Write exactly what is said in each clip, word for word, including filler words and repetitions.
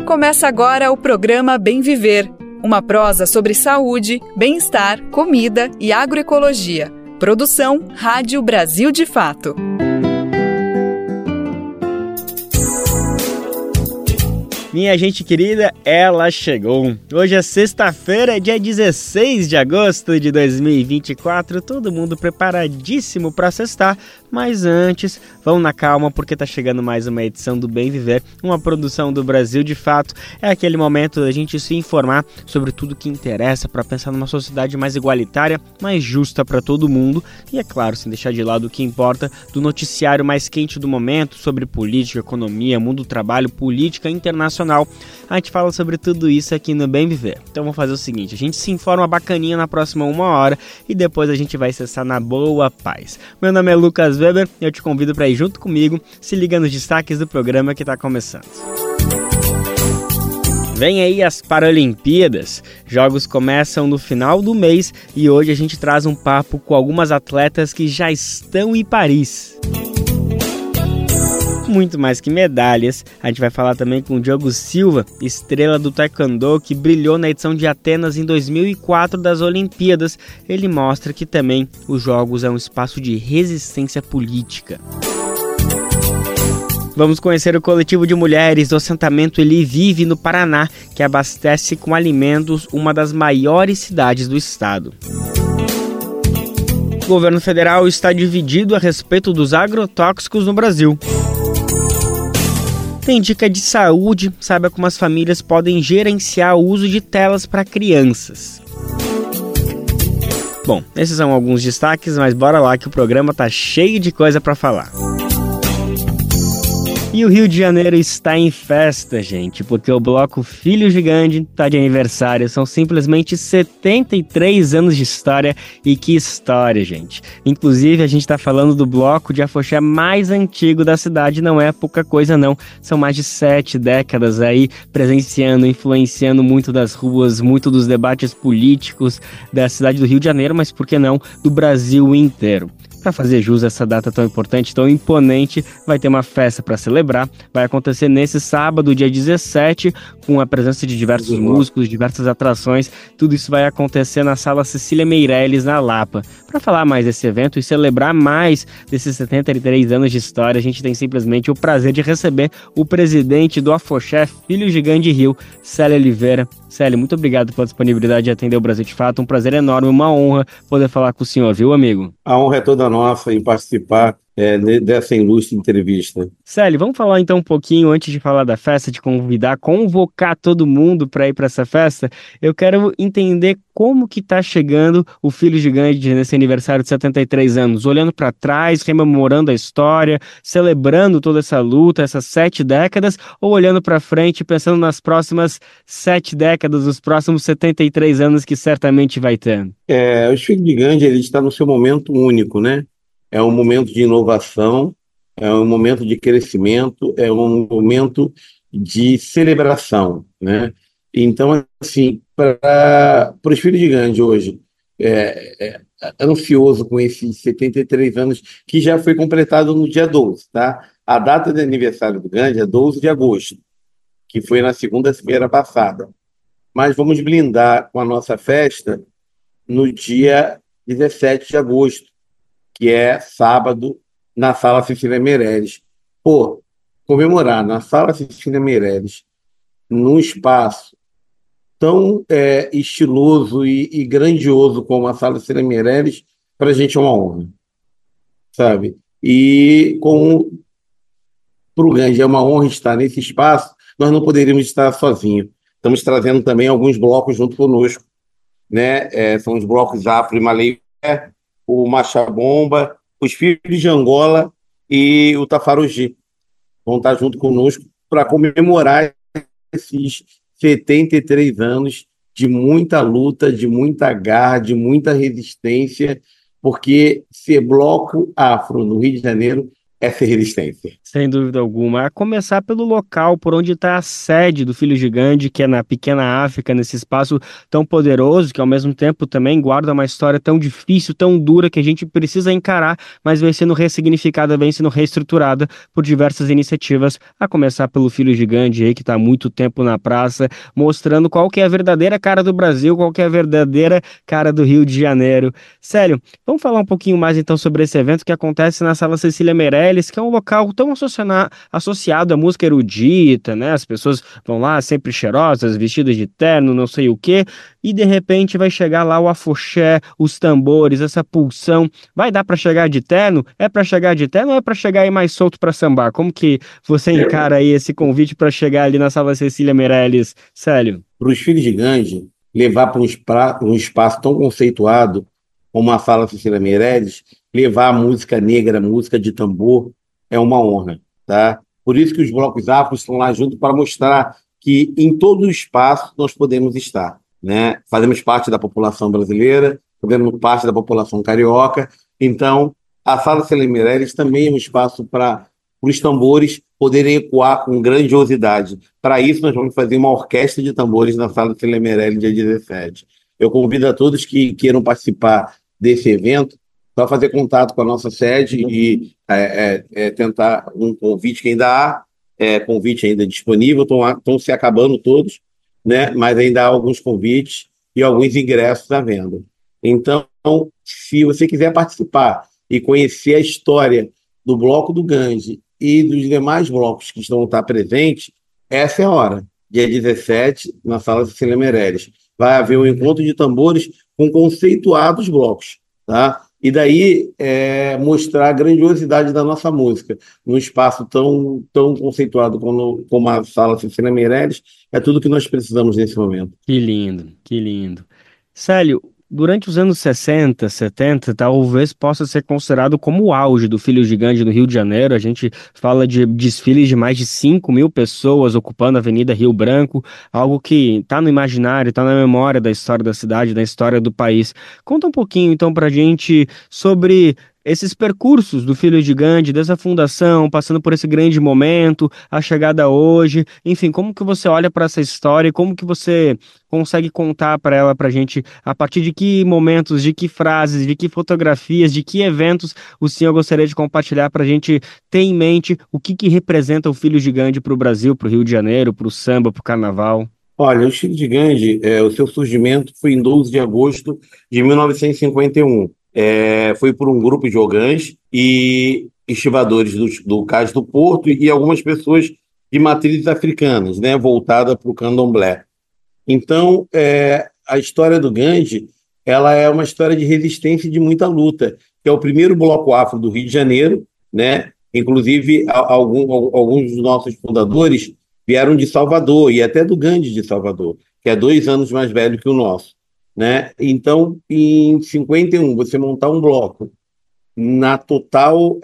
Começa agora o programa Bem Viver, uma prosa sobre saúde, bem-estar, comida e agroecologia. Produção Rádio Brasil de Fato. Minha gente querida, ela chegou. Hoje é sexta-feira, dia dezesseis de agosto de dois mil e vinte e quatro. Todo mundo preparadíssimo para sextar, mas antes, vamos na calma porque tá chegando mais uma edição do Bem Viver, uma produção do Brasil de Fato. É aquele momento da gente se informar sobre tudo que interessa para pensar numa sociedade mais igualitária, mais justa para todo mundo e, é claro, sem deixar de lado o que importa do noticiário mais quente do momento sobre política, economia, mundo do trabalho, política internacional. A gente fala sobre tudo isso aqui no Bem Viver. Então vamos fazer o seguinte, a gente se informa bacaninha na próxima uma hora e depois a gente vai acessar na boa paz. Meu nome é Lucas Weber e eu te convido para ir junto comigo, se liga nos destaques do programa que está começando. Vem aí as Paralimpíadas, jogos começam no final do mês e hoje a gente traz um papo com algumas atletas que já estão em Paris. Muito mais que medalhas, a gente vai falar também com o Diogo Silva, estrela do Taekwondo que brilhou na edição de Atenas em dois mil e quatro das Olimpíadas. Ele mostra que também os jogos é um espaço de resistência política. Vamos conhecer o coletivo de mulheres do assentamento Eli Vive no Paraná, que abastece com alimentos uma das maiores cidades do estado. O governo federal está dividido a respeito dos agrotóxicos no Brasil. Tem dica de saúde, saiba como as famílias podem gerenciar o uso de telas para crianças. Bom, esses são alguns destaques, mas bora lá que o programa tá cheio de coisa para falar. E o Rio de Janeiro está em festa, gente, porque o bloco Filho Gigante está de aniversário. São simplesmente setenta e três anos de história. E que história, gente. Inclusive, a gente está falando do bloco de afoxé mais antigo da cidade. Não é pouca coisa, não. São mais de sete décadas aí presenciando, influenciando muito das ruas, muito dos debates políticos da cidade do Rio de Janeiro, mas por que não do Brasil inteiro. Para fazer jus a essa data tão importante, tão imponente, vai ter uma festa para celebrar. Vai acontecer nesse sábado, dia dezessete, com a presença de diversos músicos, diversas atrações. Tudo isso vai acontecer na Sala Cecília Meirelles, na Lapa. Para falar mais desse evento e celebrar mais desses setenta e três anos de história, a gente tem simplesmente o prazer de receber o presidente do Afoxé Filho Gigante Rio, Célio Oliveira. Célio, muito obrigado pela disponibilidade de atender o Brasil de Fato. Um prazer enorme, uma honra poder falar com o senhor, viu, amigo? A honra é toda nossa em participar é, dessa ilustre entrevista. Célio, vamos falar então um pouquinho, antes de falar da festa, de convidar, convocar todo mundo para ir para essa festa. Eu quero entender como que está chegando o Filho Gigante nesse aniversário de setenta e três anos, olhando para trás, rememorando a história, celebrando toda essa luta, essas sete décadas, ou olhando para frente, pensando nas próximas sete décadas, os próximos setenta e três anos que certamente vai ter? É, o Filho Gigante ele está no seu momento único, né? É um momento de inovação, é um momento de crescimento, é um momento de celebração, né? Então, assim, para os Filhos Gigantes hoje, é, é, ansioso com esses setenta e três anos, que já foi completado no dia doze, tá? A data de aniversário do Gandhi é doze de agosto, que foi na segunda-feira passada. Mas vamos blindar com a nossa festa no dia dezessete de agosto, que é sábado, na Sala Cecília Meirelles. Pô, comemorar na Sala Cecília Meirelles, num espaço tão é, estiloso e, e grandioso como a Sala Cecília Meirelles, para a gente é uma honra, sabe? E com para o Gandhi é uma honra estar nesse espaço, nós não poderíamos estar sozinhos. Estamos trazendo também alguns blocos junto conosco, né? É, são os blocos Afro e Malê, o Macha Bomba, os Filhos de Angola e o Tafarogi vão estar junto conosco para comemorar esses setenta e três anos de muita luta, de muita garra, de muita resistência, porque ser bloco afro no Rio de Janeiro essa resistência. Sem dúvida alguma. A começar pelo local por onde está a sede do Filhos de Gandhi, que é na pequena África, nesse espaço tão poderoso, que ao mesmo tempo também guarda uma história tão difícil, tão dura, que a gente precisa encarar, mas vem sendo ressignificada, vem sendo reestruturada por diversas iniciativas, a começar pelo Filhos de Gandhi, aí, que está há muito tempo na praça, mostrando qual que é a verdadeira cara do Brasil, qual que é a verdadeira cara do Rio de Janeiro. Sério, vamos falar um pouquinho mais então sobre esse evento que acontece na Sala Cecília Meirelles, que é um local tão associana- associado à música erudita, né? As pessoas vão lá sempre cheirosas, vestidas de terno, não sei o quê, e de repente vai chegar lá o afoxé, os tambores, essa pulsão. Vai dar para chegar de terno? É para chegar de terno ou é para chegar aí mais solto para sambar? Como que você encara aí esse convite para chegar ali na Sala Cecília Meirelles, Célio? Para os filhos de Gandhi, levar para um, espra- um espaço tão conceituado como a Sala Cecília Meirelles, levar a música negra, a música de tambor, é uma honra, tá? Por isso que os blocos afros estão lá junto para mostrar que em todo o espaço nós podemos estar, né? Fazemos parte da população brasileira, fazemos parte da população carioca, então a Sala Cecília Meirelles também é um espaço para os tambores poderem ecoar com grandiosidade. Para isso, nós vamos fazer uma orquestra de tambores na Sala Cecília Meirelles, dia dezessete. Eu convido a todos que queiram participar desse evento para fazer contato com a nossa sede e é, é, é, tentar um convite que ainda há, é, convite ainda disponível, estão se acabando todos, né? Mas ainda há alguns convites e alguns ingressos à venda. Então, se você quiser participar e conhecer a história do Bloco do Gandhi e dos demais blocos que estão estar presentes, essa é a hora. Dia dezessete, na Sala Cecília Meirelles. Vai haver um encontro de tambores com conceituados blocos, tá? E daí é, mostrar a grandiosidade da nossa música num espaço tão, tão conceituado como, como a Sala Cecília Meirelles, é tudo que nós precisamos nesse momento. Que lindo, que lindo. Célio, durante os anos sessenta, setenta, talvez possa ser considerado como o auge do Filhos de Gandhi no Rio de Janeiro. A gente fala de desfiles de mais de cinco mil pessoas ocupando a Avenida Rio Branco, algo que está no imaginário, está na memória da história da cidade, da história do país. Conta um pouquinho, então, pra gente sobre esses percursos do Filho de Gandhi, dessa fundação, passando por esse grande momento, a chegada hoje, enfim, como que você olha para essa história e como que você consegue contar para ela, para a gente, a partir de que momentos, de que frases, de que fotografias, de que eventos o senhor gostaria de compartilhar para a gente ter em mente o que que representa o Filho de Gandhi para o Brasil, para o Rio de Janeiro, para o samba, para o carnaval? Olha, o Chico de Gandhi, é, o seu surgimento foi em doze de agosto de mil novecentos e cinquenta e um. É, foi por um grupo de ogãs e estivadores do, do Cais do Porto e algumas pessoas de matrizes africanas, né, voltada para o candomblé. Então, é, a história do Gandhi, ela é uma história de resistência e de muita luta, que é o primeiro bloco afro do Rio de Janeiro, né? Inclusive, a- algum- al- alguns dos nossos fundadores vieram de Salvador, e até do Gandhi de Salvador, que é dois anos mais velho que o nosso, né? Então, em cinquenta e um, você montar um bloco na total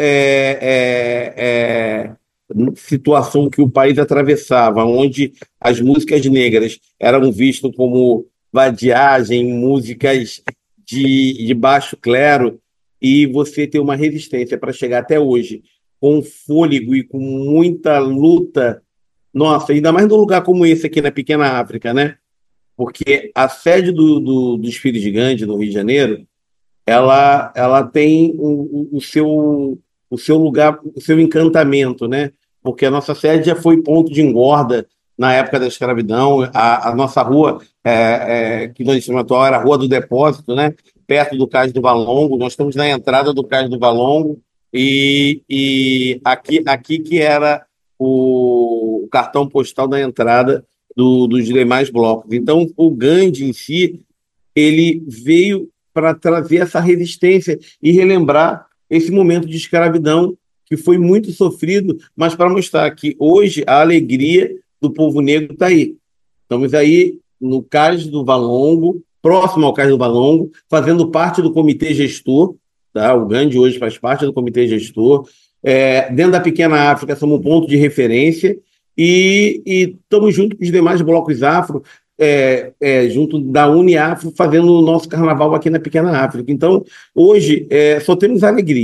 é, é, é, situação que o país atravessava, onde as músicas negras eram vistas como vadiagem, músicas de, de baixo clero, e você ter uma resistência para chegar até hoje com fôlego e com muita luta. Nossa, ainda mais num lugar como esse aqui na pequena África, né? Porque a sede do, do, dos Filhos de Gandhi, no Rio de Janeiro, ela, ela tem o, o, o seu, o seu lugar, o seu encantamento, né? Porque a nossa sede já foi ponto de engorda na época da escravidão. A, a nossa rua, é, é, que nós chamamos atual, era a Rua do Depósito, né? Perto do Cais do Valongo. Nós estamos na entrada do Cais do Valongo e, e aqui, aqui que era o, o cartão postal da entrada do, dos demais blocos. Então, o Gandhi em si, ele veio para trazer essa resistência e relembrar esse momento de escravidão que foi muito sofrido, mas para mostrar que hoje a alegria do povo negro está aí. Estamos aí no Cais do Valongo, próximo ao Cais do Valongo, fazendo parte do comitê gestor, tá? O Gandhi hoje faz parte do comitê gestor. É, dentro da pequena África, somos um ponto de referência e, e estamos junto com os demais blocos afro, é, é, junto da Uniafro, fazendo o nosso carnaval aqui na pequena África. Então, hoje, é, só temos alegria.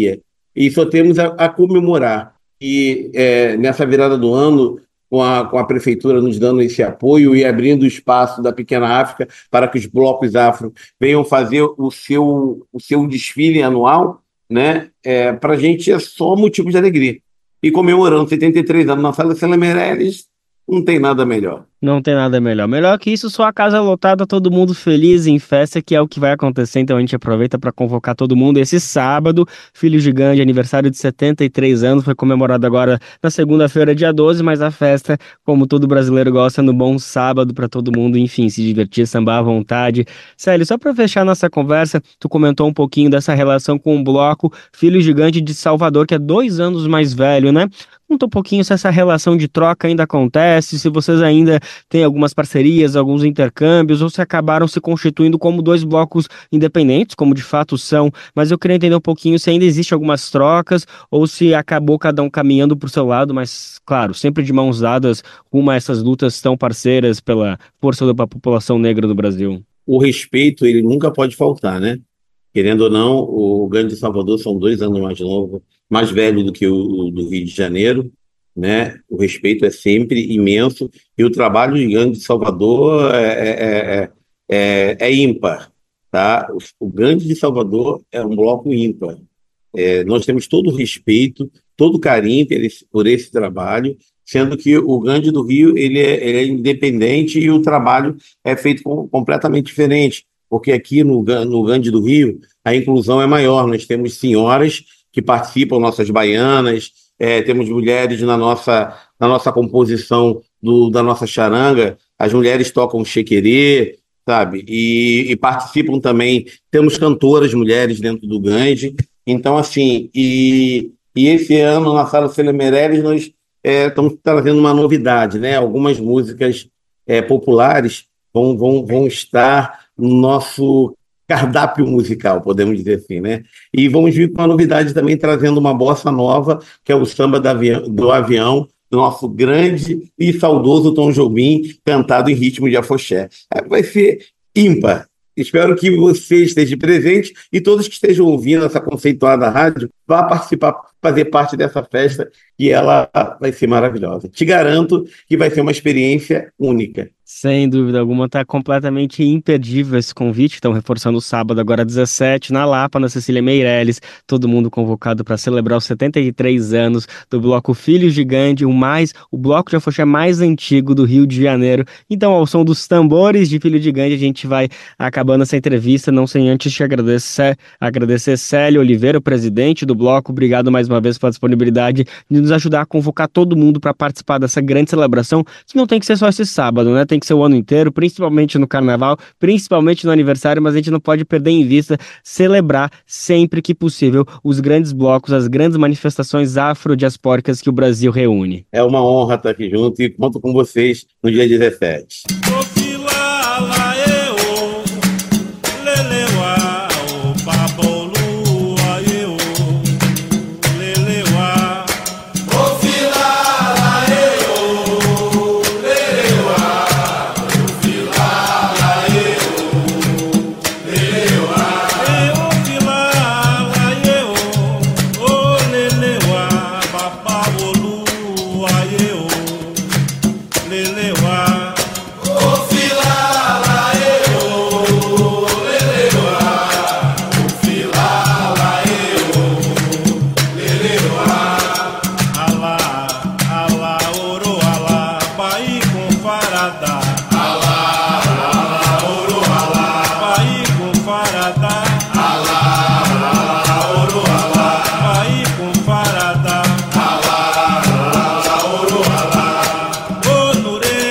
e só temos a, a comemorar. E é, nessa virada do ano, com a, com a prefeitura nos dando esse apoio e abrindo o espaço da Pequena África para que os blocos afro venham fazer o seu, o seu desfile anual, né? É, para a gente é só motivo de alegria. E comemorando setenta e três anos na Sala Célia Meirelles, não tem nada melhor. Não tem nada melhor. Melhor que isso, só a casa lotada, todo mundo feliz em festa, que é o que vai acontecer. Então a gente aproveita para convocar todo mundo esse sábado. Filho Gigante, aniversário de setenta e três anos, foi comemorado agora na segunda-feira, dia doze, mas a festa, como todo brasileiro gosta, no bom sábado para todo mundo, enfim, se divertir, sambar à vontade. Célio, só para fechar nossa conversa, tu comentou um pouquinho dessa relação com o bloco Filho Gigante de Salvador, que é dois anos mais velho, né? Conta um pouquinho se essa relação de troca ainda acontece, se vocês ainda têm algumas parcerias, alguns intercâmbios, ou se acabaram se constituindo como dois blocos independentes, como de fato são. Mas eu queria entender um pouquinho se ainda existe algumas trocas, ou se acabou cada um caminhando para o seu lado, mas, claro, sempre de mãos dadas rumo a essas lutas tão parceiras pela força da população negra do Brasil. O respeito, ele nunca pode faltar, né? Querendo ou não, o Grande Salvador são dois anos mais novo, mais velho do que o, o do Rio de Janeiro, né? O respeito é sempre imenso e o trabalho de Grande Salvador é, é, é, é, é ímpar, tá? O, o Grande de Salvador é um bloco ímpar. É, nós temos todo o respeito, todo o carinho por esse, por esse trabalho, sendo que o Grande do Rio ele é, ele é independente e o trabalho é feito com, completamente diferente. Porque aqui no, no Grande do Rio a inclusão é maior, nós temos senhoras que participam, nossas baianas, é, temos mulheres na nossa, na nossa composição do, da nossa charanga, as mulheres tocam chequerê, sabe, e, e participam também, temos cantoras mulheres dentro do Grande, então assim, e, e esse ano na Sala Célia Meirelles nós é, estamos trazendo uma novidade, né, algumas músicas é, populares vão, vão, vão estar no nosso cardápio musical, podemos dizer assim, né? E vamos vir com uma novidade também, trazendo uma bossa nova, que é o samba do avião, do, avião, do nosso grande e saudoso Tom Jobim, cantado em ritmo de afoxé. Vai ser ímpar. Espero que você esteja presente e todos que estejam ouvindo essa conceituada rádio vá participar, fazer parte dessa festa, e ela vai ser maravilhosa. Te garanto que vai ser uma experiência única. Sem dúvida alguma, está completamente imperdível esse convite. Estão reforçando o sábado, agora dezessete, na Lapa, na Cecília Meirelles. Todo mundo convocado para celebrar os setenta e três anos do bloco Filho Gigante, o, mais, o bloco de afoxé mais antigo do Rio de Janeiro. Então, ao som dos tambores de Filho Gigante, a gente vai acabando essa entrevista, não sem antes te agradecer, agradecer Célio Oliveira, o presidente do bloco. Obrigado mais uma vez pela disponibilidade de nos ajudar a convocar todo mundo para participar dessa grande celebração, que não tem que ser só esse sábado, né? Tem que ser o ano inteiro, principalmente no carnaval, principalmente no aniversário, mas a gente não pode perder em vista celebrar sempre que possível os grandes blocos, as grandes manifestações afrodiaspóricas que o Brasil reúne. É uma honra estar aqui junto e conto com vocês no dia dezessete. Nure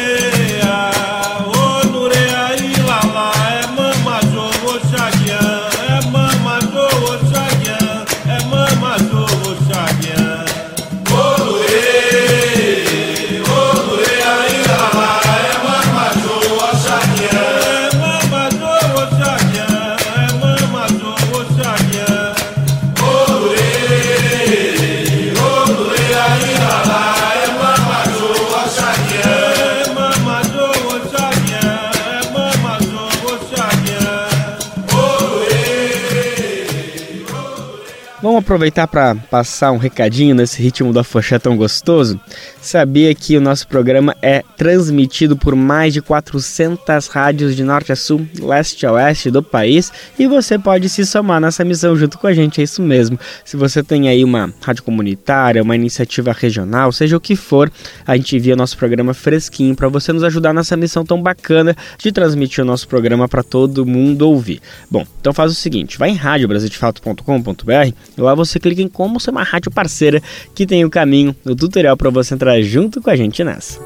Vamos aproveitar para passar um recadinho nesse ritmo do afoxé tão gostoso? Sabia que o nosso programa é transmitido por mais de quatrocentas rádios de norte a sul, leste a oeste do país, e você pode se somar nessa missão junto com a gente, é isso mesmo. Se você tem aí uma rádio comunitária, uma iniciativa regional, seja o que for, a gente envia nosso programa fresquinho para você nos ajudar nessa missão tão bacana de transmitir o nosso programa para todo mundo ouvir. Bom, então faz o seguinte, vai em rádio brasil de fato ponto com ponto b r e lá você clica em como ser uma rádio parceira, que tem o caminho, o tutorial para você entrar junto com a gente nessa.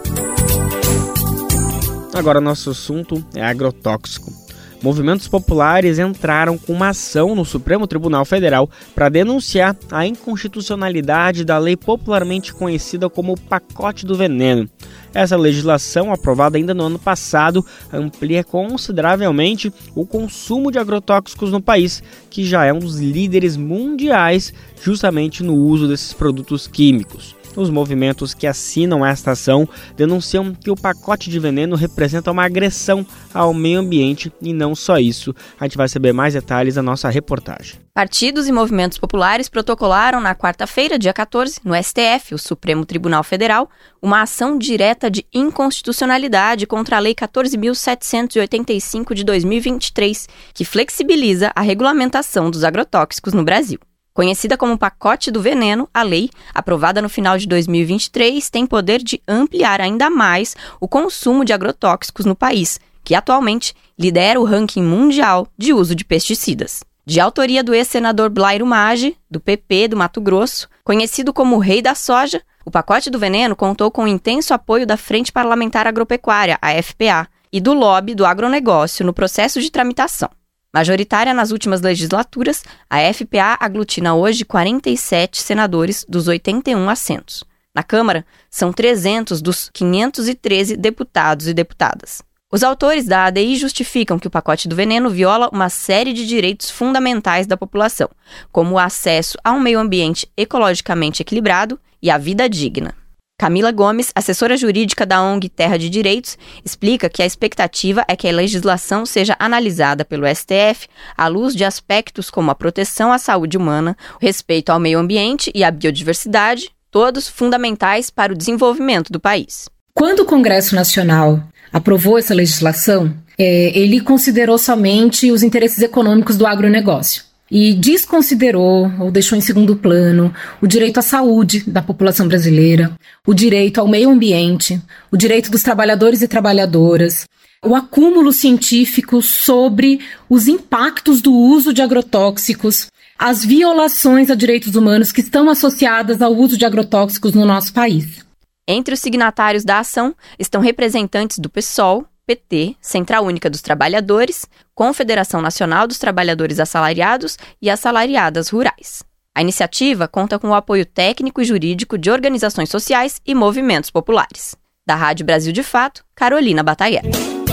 Agora nosso assunto é agrotóxico. Movimentos populares entraram com uma ação no Supremo Tribunal Federal para denunciar a inconstitucionalidade da lei popularmente conhecida como Pacote do Veneno. Essa legislação, aprovada ainda no ano passado, amplia consideravelmente o consumo de agrotóxicos no país, que já é um dos líderes mundiais justamente no uso desses produtos químicos. Os movimentos que assinam esta ação denunciam que o pacote de veneno representa uma agressão ao meio ambiente e não só isso. A gente vai saber mais detalhes na nossa reportagem. Partidos e movimentos populares protocolaram na quarta-feira, dia quatorze, no S T F, o Supremo Tribunal Federal, uma ação direta de inconstitucionalidade contra a Lei quatorze mil setecentos e oitenta e cinco de dois mil e vinte e três, que flexibiliza a regulamentação dos agrotóxicos no Brasil. Conhecida como Pacote do Veneno, a lei, aprovada no final de dois mil e vinte e três, tem poder de ampliar ainda mais o consumo de agrotóxicos no país, que atualmente lidera o ranking mundial de uso de pesticidas. De autoria do ex-senador Blairo Maggi, do P P do Mato Grosso, conhecido como o Rei da Soja, o Pacote do Veneno contou com o intenso apoio da Frente Parlamentar Agropecuária, a F P A, e do lobby do agronegócio no processo de tramitação. Majoritária nas últimas legislaturas, a F P A aglutina hoje quarenta e sete senadores dos oitenta e um assentos. Na Câmara, são trezentos dos quinhentos e treze deputados e deputadas. Os autores da A D I justificam que o pacote do veneno viola uma série de direitos fundamentais da população, como o acesso a um meio ambiente ecologicamente equilibrado e a vida digna. Camila Gomes, assessora jurídica da O N G Terra de Direitos, explica que a expectativa é que a legislação seja analisada pelo S T F à luz de aspectos como a proteção à saúde humana, o respeito ao meio ambiente e à biodiversidade, todos fundamentais para o desenvolvimento do país. Quando o Congresso Nacional aprovou essa legislação, é, ele considerou somente os interesses econômicos do agronegócio e desconsiderou ou deixou em segundo plano o direito à saúde da população brasileira, o direito ao meio ambiente, o direito dos trabalhadores e trabalhadoras, o acúmulo científico sobre os impactos do uso de agrotóxicos, as violações a direitos humanos que estão associadas ao uso de agrotóxicos no nosso país. Entre os signatários da ação estão representantes do PSOL, P T, Central Única dos Trabalhadores, Confederação Nacional dos Trabalhadores Assalariados e Assalariadas Rurais. A iniciativa conta com o apoio técnico e jurídico de organizações sociais e movimentos populares. Da Rádio Brasil de Fato, Carolina Bataguer.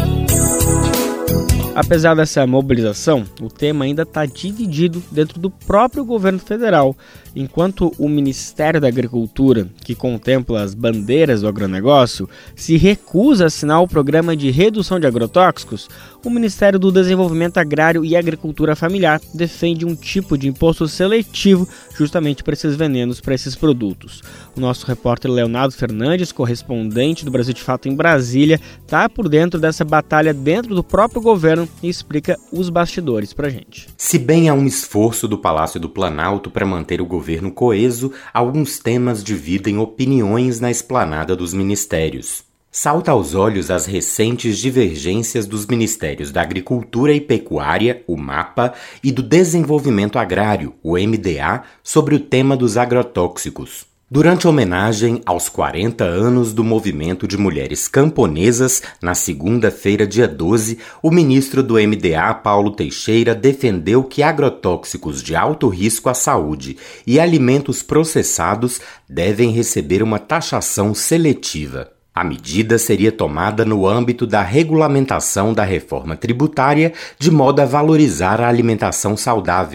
Apesar dessa mobilização, o tema ainda está dividido dentro do próprio governo federal, enquanto o Ministério da Agricultura, que contempla as bandeiras do agronegócio, se recusa a assinar o programa de redução de agrotóxicos, o Ministério do Desenvolvimento Agrário e Agricultura Familiar defende um tipo de imposto seletivo justamente para esses venenos, para esses produtos. O nosso repórter Leonardo Fernandes, correspondente do Brasil de Fato em Brasília, está por dentro dessa batalha dentro do próprio governo e explica os bastidores pra gente. Se bem há um esforço do Palácio do Planalto para manter o governo coeso, alguns temas dividem opiniões na esplanada dos ministérios. Salta aos olhos as recentes divergências dos Ministérios da Agricultura e Pecuária, o MAPA, e do Desenvolvimento Agrário, o M D A, sobre o tema dos agrotóxicos. Durante a homenagem aos quarenta anos do movimento de mulheres camponesas, na segunda-feira, dia doze, o ministro do M D A, Paulo Teixeira, defendeu que agrotóxicos de alto risco à saúde e alimentos processados devem receber uma taxação seletiva. A medida seria tomada no âmbito da regulamentação da reforma tributária, de modo a valorizar a alimentação saudável.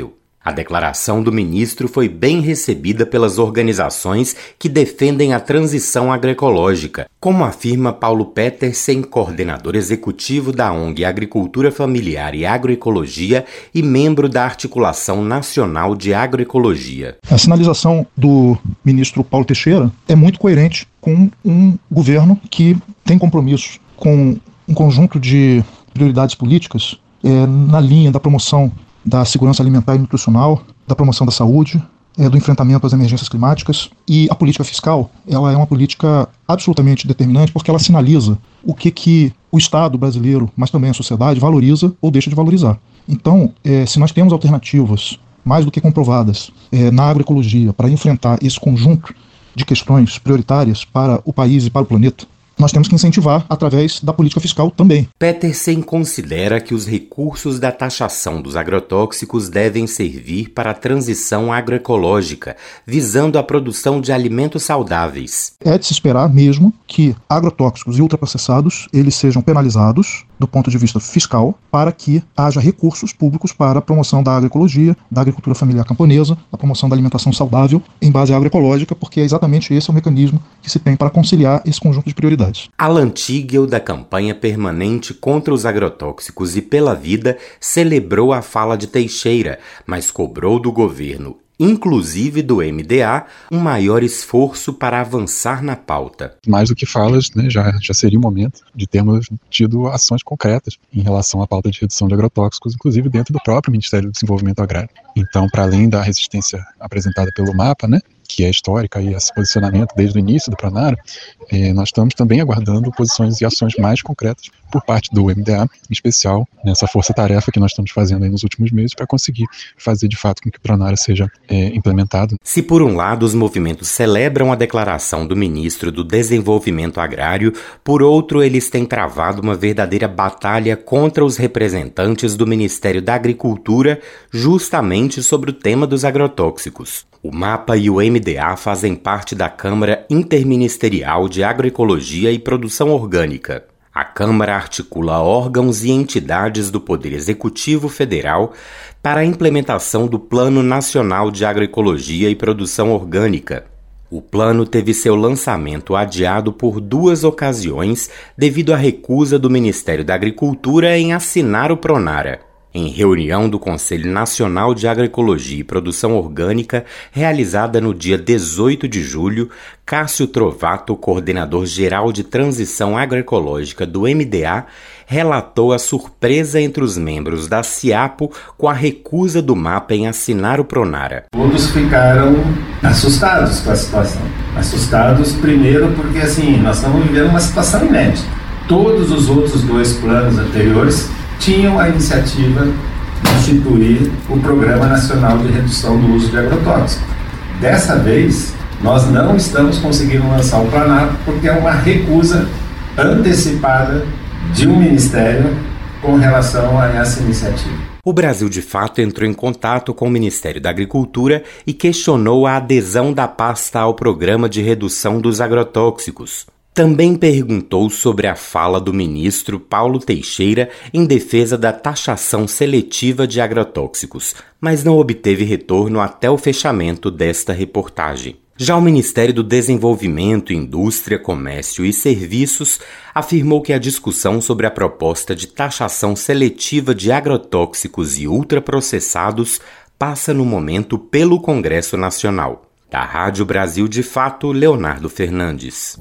A declaração do ministro foi bem recebida pelas organizações que defendem a transição agroecológica, como afirma Paulo Petersen, coordenador executivo da O N G Agricultura Familiar e Agroecologia e membro da Articulação Nacional de Agroecologia. A sinalização do ministro Paulo Teixeira é muito coerente com um governo que tem compromissos com um conjunto de prioridades políticas é, na linha da promoção da segurança alimentar e nutricional, da promoção da saúde, é, do enfrentamento às emergências climáticas. E a política fiscal, ela é uma política absolutamente determinante porque ela sinaliza o que, que o Estado brasileiro, mas também a sociedade, valoriza ou deixa de valorizar. Então, é, se nós temos alternativas mais do que comprovadas é, na agroecologia para enfrentar esse conjunto de questões prioritárias para o país e para o planeta, nós temos que incentivar através da política fiscal também. Petersen considera que os recursos da taxação dos agrotóxicos devem servir para a transição agroecológica, visando a produção de alimentos saudáveis. É de se esperar mesmo que agrotóxicos e ultraprocessados eles sejam penalizados do ponto de vista fiscal para que haja recursos públicos para a promoção da agroecologia, da agricultura familiar camponesa, da promoção da alimentação saudável em base agroecológica, porque é exatamente esse o mecanismo que se tem para conciliar esse conjunto de prioridades. Alan Tigel, da campanha permanente contra os agrotóxicos e pela vida, celebrou a fala de Teixeira, mas cobrou do governo, inclusive do M D A, um maior esforço para avançar na pauta. Mais do que falas, né, já, já seria o momento de termos tido ações concretas em relação à pauta de redução de agrotóxicos, inclusive dentro do próprio Ministério do Desenvolvimento Agrário. Então, para além da resistência apresentada pelo MAPA, né, que é histórica e esse posicionamento desde o início do Pronaro, eh, nós estamos também aguardando posições e ações mais concretas por parte do M D A, em especial nessa força-tarefa que nós estamos fazendo aí nos últimos meses para conseguir fazer de fato com que o Pronaro seja eh, implementado. Se por um lado os movimentos celebram a declaração do ministro do Desenvolvimento Agrário, por outro eles têm travado uma verdadeira batalha contra os representantes do Ministério da Agricultura justamente sobre o tema dos agrotóxicos. O MAPA e o M D A fazem parte da Câmara Interministerial de Agroecologia e Produção Orgânica. A Câmara articula órgãos e entidades do Poder Executivo Federal para a implementação do Plano Nacional de Agroecologia e Produção Orgânica. O plano teve seu lançamento adiado por duas ocasiões devido à recusa do Ministério da Agricultura em assinar o Pronara. Em reunião do Conselho Nacional de Agroecologia e Produção Orgânica, realizada no dia dezoito de julho, Cássio Trovato, coordenador-geral de transição agroecológica do M D A, relatou a surpresa entre os membros da CIAPO com a recusa do MAPA em assinar o Pronara. Todos ficaram assustados com a situação. Assustados primeiro porque assim, nós estamos vivendo uma situação inédita. Todos os outros dois planos anteriores tinham a iniciativa de instituir o Programa Nacional de Redução do Uso de Agrotóxicos. Dessa vez, nós não estamos conseguindo lançar o Pronara porque é uma recusa antecipada de um ministério com relação a essa iniciativa. O Brasil de Fato entrou em contato com o Ministério da Agricultura e questionou a adesão da pasta ao Programa de Redução dos Agrotóxicos. Também perguntou sobre a fala do ministro Paulo Teixeira em defesa da taxação seletiva de agrotóxicos, mas não obteve retorno até o fechamento desta reportagem. Já o Ministério do Desenvolvimento, Indústria, Comércio e Serviços afirmou que a discussão sobre a proposta de taxação seletiva de agrotóxicos e ultraprocessados passa no momento pelo Congresso Nacional. Da Rádio Brasil de Fato, Leonardo Fernandes.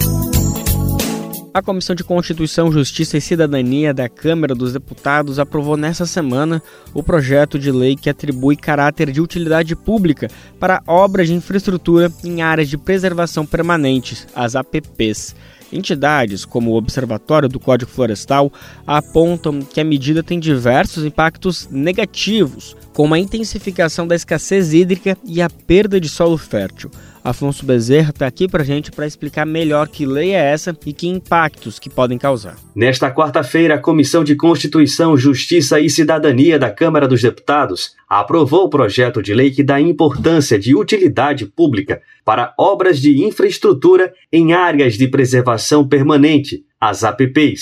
A Comissão de Constituição, Justiça e Cidadania da Câmara dos Deputados aprovou nesta semana o projeto de lei que atribui caráter de utilidade pública para obras de infraestrutura em áreas de preservação permanentes, as A P Ps. Entidades como o Observatório do Código Florestal apontam que a medida tem diversos impactos negativos, como a intensificação da escassez hídrica e a perda de solo fértil. Afonso Bezerra está aqui para a gente para explicar melhor que lei é essa e que impactos que podem causar. Nesta quarta-feira, a Comissão de Constituição, Justiça e Cidadania da Câmara dos Deputados aprovou o projeto de lei que dá importância de utilidade pública para obras de infraestrutura em áreas de preservação permanente, as A P Ps.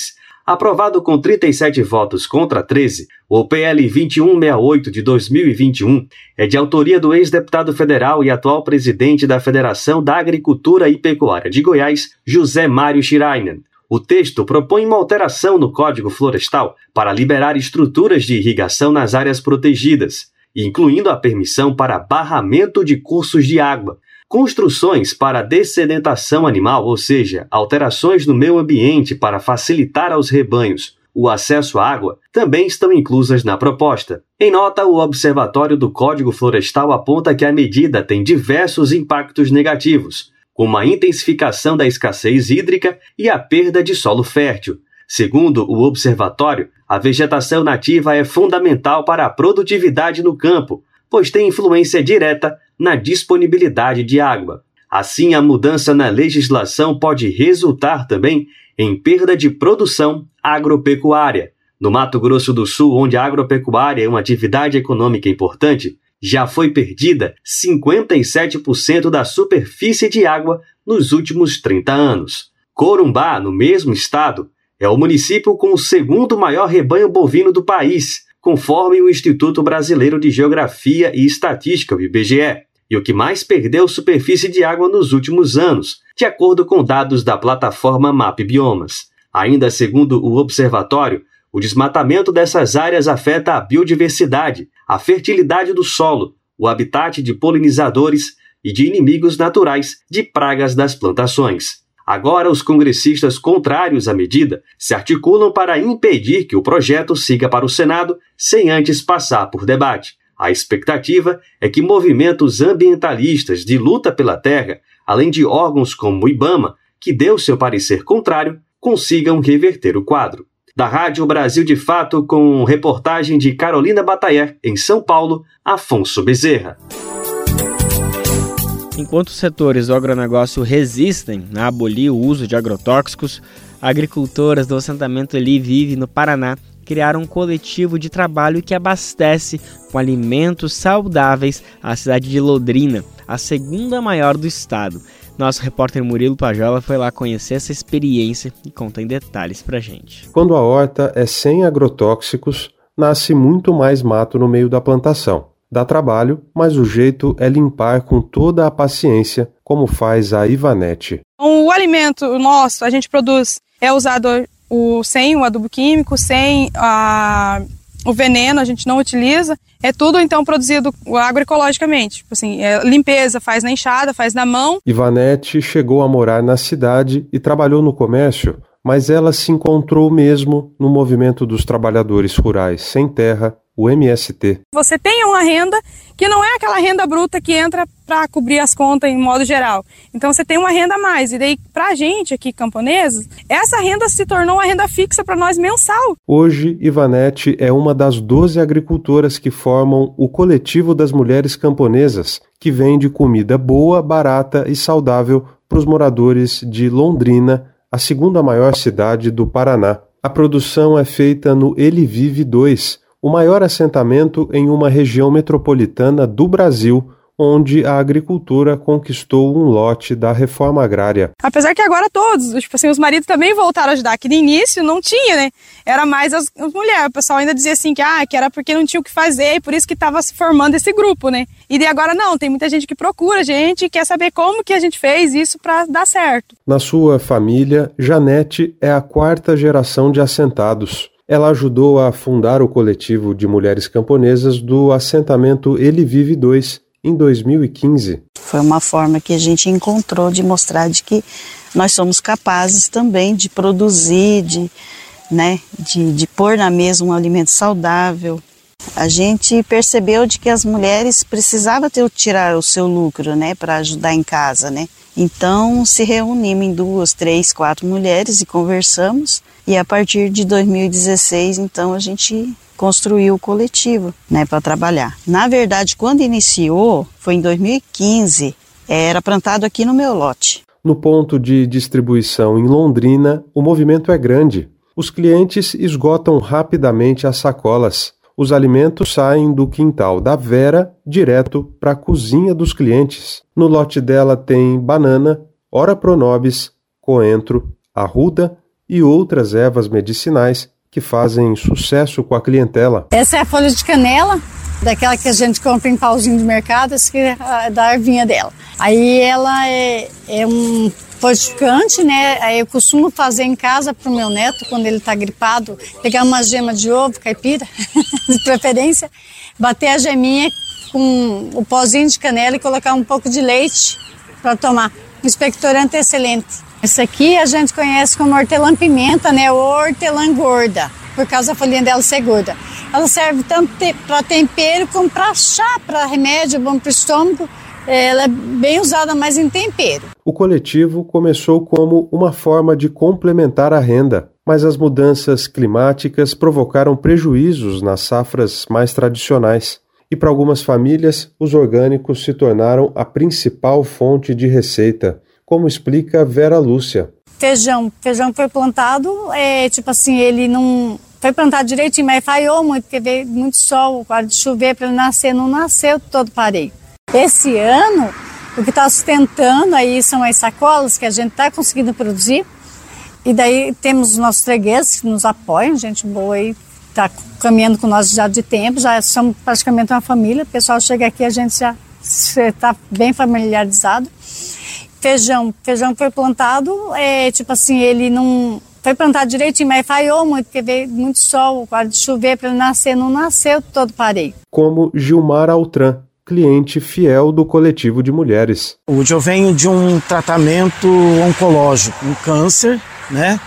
Aprovado com trinta e sete votos contra treze, o P L vinte e um sessenta e oito de dois mil e vinte e um é de autoria do ex-deputado federal e atual presidente da Federação da Agricultura e Pecuária de Goiás, José Mário Schirainen. O texto propõe uma alteração no Código Florestal para liberar estruturas de irrigação nas áreas protegidas, incluindo a permissão para barramento de cursos de água, construções para dessedentação animal, ou seja, alterações no meio ambiente para facilitar aos rebanhos o acesso à água, também estão inclusas na proposta. Em nota, o Observatório do Código Florestal aponta que a medida tem diversos impactos negativos, como a intensificação da escassez hídrica e a perda de solo fértil. Segundo o observatório, a vegetação nativa é fundamental para a produtividade no campo, pois tem influência direta na disponibilidade de água. Assim, a mudança na legislação pode resultar também em perda de produção agropecuária. No Mato Grosso do Sul, onde a agropecuária é uma atividade econômica importante, já foi perdida cinquenta e sete por cento da superfície de água nos últimos trinta anos. Corumbá, no mesmo estado, é o município com o segundo maior rebanho bovino do país, conforme o Instituto Brasileiro de Geografia e Estatística, o I B G E, e o que mais perdeu superfície de água nos últimos anos, de acordo com dados da plataforma MapBiomas. Ainda segundo o observatório, o desmatamento dessas áreas afeta a biodiversidade, a fertilidade do solo, o habitat de polinizadores e de inimigos naturais de pragas das plantações. Agora, os congressistas contrários à medida se articulam para impedir que o projeto siga para o Senado sem antes passar por debate. A expectativa é que movimentos ambientalistas de luta pela terra, além de órgãos como o IBAMA, que deu seu parecer contrário, consigam reverter o quadro. Da Rádio Brasil de Fato, com reportagem de Carolina Batayer, em São Paulo, Afonso Bezerra. Enquanto os setores do agronegócio resistem a abolir o uso de agrotóxicos, agricultoras do assentamento Eli Vive, no Paraná, criaram um coletivo de trabalho que abastece com alimentos saudáveis a cidade de Londrina, a segunda maior do estado. Nosso repórter Murilo Pajola foi lá conhecer essa experiência e conta em detalhes pra gente. Quando a horta é sem agrotóxicos, nasce muito mais mato no meio da plantação. Dá trabalho, mas o jeito é limpar com toda a paciência, como faz a Ivanete. O alimento nosso, a gente produz, é usado o, sem o adubo químico, sem a, o veneno, a gente não utiliza. É tudo, então, produzido agroecologicamente. Tipo assim, é limpeza, faz na enxada, faz na mão. Ivanete chegou a morar na cidade e trabalhou no comércio, mas ela se encontrou mesmo no movimento dos trabalhadores rurais sem terra, o M S T. Você tem uma renda que não é aquela renda bruta que entra para cobrir as contas em modo geral. Então você tem uma renda a mais. E daí, para a gente aqui, camponeses, essa renda se tornou uma renda fixa para nós mensal. Hoje, Ivanete é uma das doze agricultoras que formam o Coletivo das Mulheres Camponesas, que vende comida boa, barata e saudável para os moradores de Londrina, a segunda maior cidade do Paraná. A produção é feita no Eli Vive dois, o maior assentamento em uma região metropolitana do Brasil, onde a agricultura conquistou um lote da reforma agrária. Apesar que agora todos, tipo assim, os maridos também voltaram a ajudar, que no início não tinha, né? Era mais as, as mulheres. O pessoal ainda dizia assim que, ah, que era porque não tinha o que fazer e por isso que estava se formando esse grupo, né? E daí agora não, tem muita gente que procura a gente e quer saber como que a gente fez isso para dar certo. Na sua família, Janete é a quarta geração de assentados. Ela ajudou a fundar o coletivo de mulheres camponesas do assentamento Eli Vive dois em dois mil e quinze. Foi uma forma que a gente encontrou de mostrar de que nós somos capazes também de produzir, de, né, de, de pôr na mesa um alimento saudável. A gente percebeu de que as mulheres precisavam ter, tirar o seu lucro, né, para ajudar em casa, né? Então se reunimos em duas, três, quatro mulheres e conversamos. E a partir de dois mil e dezesseis, então, a gente construiu o coletivo, né, para trabalhar. Na verdade, quando iniciou, foi em dois mil e quinze, era plantado aqui no meu lote. No ponto de distribuição em Londrina, o movimento é grande. Os clientes esgotam rapidamente as sacolas. Os alimentos saem do quintal da Vera direto para a cozinha dos clientes. No lote dela tem banana, ora pronobis, coentro, arruda, e outras ervas medicinais que fazem sucesso com a clientela. Essa é a folha de canela, daquela que a gente compra em pauzinho de mercado, essa que é da ervinha dela. Aí ela é, é um fortificante, né? Aí eu costumo fazer em casa para o meu neto, quando ele está gripado, pegar uma gema de ovo caipira, de preferência, bater a geminha com o pozinho de canela e colocar um pouco de leite para tomar. O expectorante é excelente. Esse aqui a gente conhece como hortelã-pimenta, né? Ou hortelã gorda, por causa da folhinha dela ser gorda. Ela serve tanto te- para tempero como para chá, para remédio, bom para o estômago. Ela é bem usada mais em tempero. O coletivo começou como uma forma de complementar a renda, mas as mudanças climáticas provocaram prejuízos nas safras mais tradicionais. E para algumas famílias, os orgânicos se tornaram a principal fonte de receita, como explica Vera Lúcia. Feijão. Feijão foi plantado, é, tipo assim, ele não foi plantado direitinho, mas falhou muito, porque veio muito sol, hora de chover para ele nascer, não nasceu todo pareio. Esse ano, o que está sustentando aí são as sacolas que a gente está conseguindo produzir, e daí temos os nossos fregueses que nos apoiam, gente boa aí, está caminhando com nós já de tempo, já somos praticamente uma família, o pessoal chega aqui, a gente já está bem familiarizado. Feijão, feijão foi plantado, é, tipo assim, ele não foi plantado direitinho, mas falhou muito, porque veio muito sol, hora de chover para ele nascer, não nasceu todo pareio. Como Gilmar Altran, cliente fiel do coletivo de mulheres. Hoje eu venho de um tratamento oncológico, um câncer, né?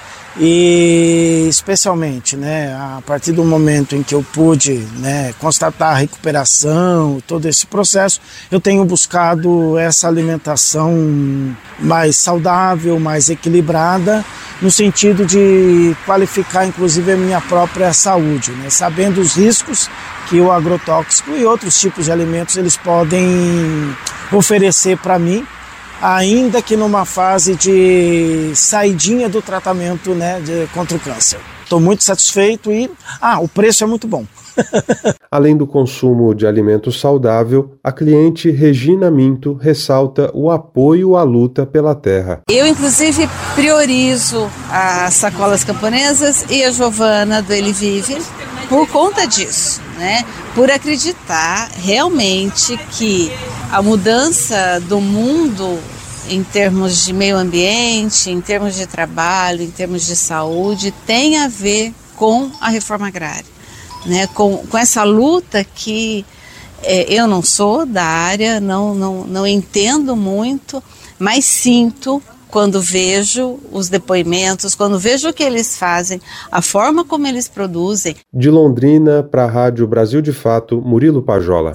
E especialmente, né, a partir do momento em que eu pude, né, constatar a recuperação, todo esse processo, eu tenho buscado essa alimentação mais saudável, mais equilibrada, no sentido de qualificar inclusive a minha própria saúde, né, sabendo os riscos que o agrotóxico e outros tipos de alimentos eles podem oferecer para mim, ainda que numa fase de saidinha do tratamento, né, de, contra o câncer. Estou muito satisfeito e ah, o preço é muito bom. Além do consumo de alimento saudável, a cliente Regina Minto ressalta o apoio à luta pela terra. Eu, inclusive, priorizo as sacolas camponesas e a Giovana do Ele Vive por conta disso, né? Por acreditar realmente que a mudança do mundo em termos de meio ambiente, em termos de trabalho, em termos de saúde, tem a ver com a reforma agrária, né? Com, com essa luta que é, eu não sou da área, não, não, não entendo muito, mas sinto quando vejo os depoimentos, quando vejo o que eles fazem, a forma como eles produzem. De Londrina para a Rádio Brasil de Fato, Murilo Pajola.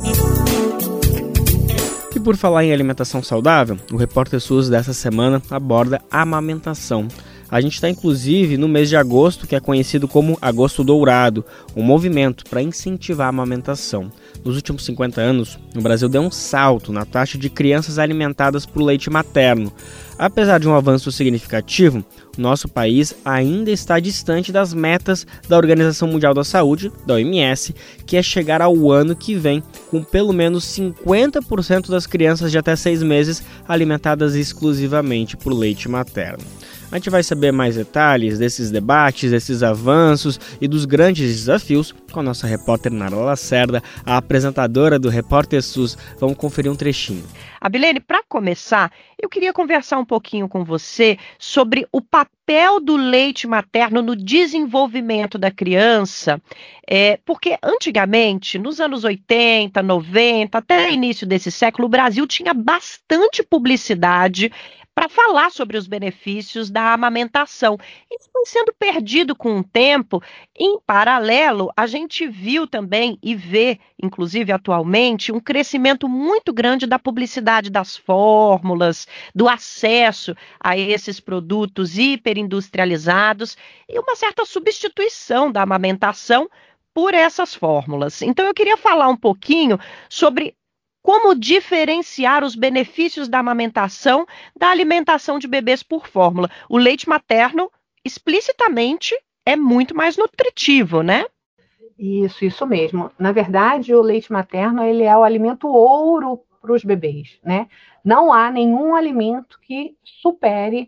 E por falar em alimentação saudável, o Repórter SUS dessa semana aborda a amamentação. A gente está inclusive no mês de agosto, que é conhecido como Agosto Dourado, um movimento para incentivar a amamentação. Nos últimos cinquenta anos, o Brasil deu um salto na taxa de crianças alimentadas por leite materno. Apesar de um avanço significativo, o nosso país ainda está distante das metas da Organização Mundial da Saúde, da O M S, que é chegar ao ano que vem com pelo menos cinquenta por cento das crianças de até seis meses alimentadas exclusivamente por leite materno. A gente vai saber mais detalhes desses debates, desses avanços e dos grandes desafios com a nossa repórter Nara Lacerda, a apresentadora do Repórter SUS. Vamos conferir um trechinho. Abilene, para começar, eu queria conversar um pouquinho com você sobre o papel do leite materno no desenvolvimento da criança, é, porque antigamente, nos anos oitenta, noventa, até início desse século, o Brasil tinha bastante publicidade para falar sobre os benefícios da amamentação. Isso foi sendo perdido com o tempo. Em paralelo, a gente viu também e vê, inclusive atualmente, um crescimento muito grande da publicidade das fórmulas, do acesso a esses produtos hiperindustrializados e uma certa substituição da amamentação por essas fórmulas. Então, eu queria falar um pouquinho sobre como diferenciar os benefícios da amamentação da alimentação de bebês por fórmula. O leite materno, explicitamente, é muito mais nutritivo, né? Isso, isso mesmo. Na verdade, o leite materno ele é o alimento ouro para os bebês, né? Não há nenhum alimento que supere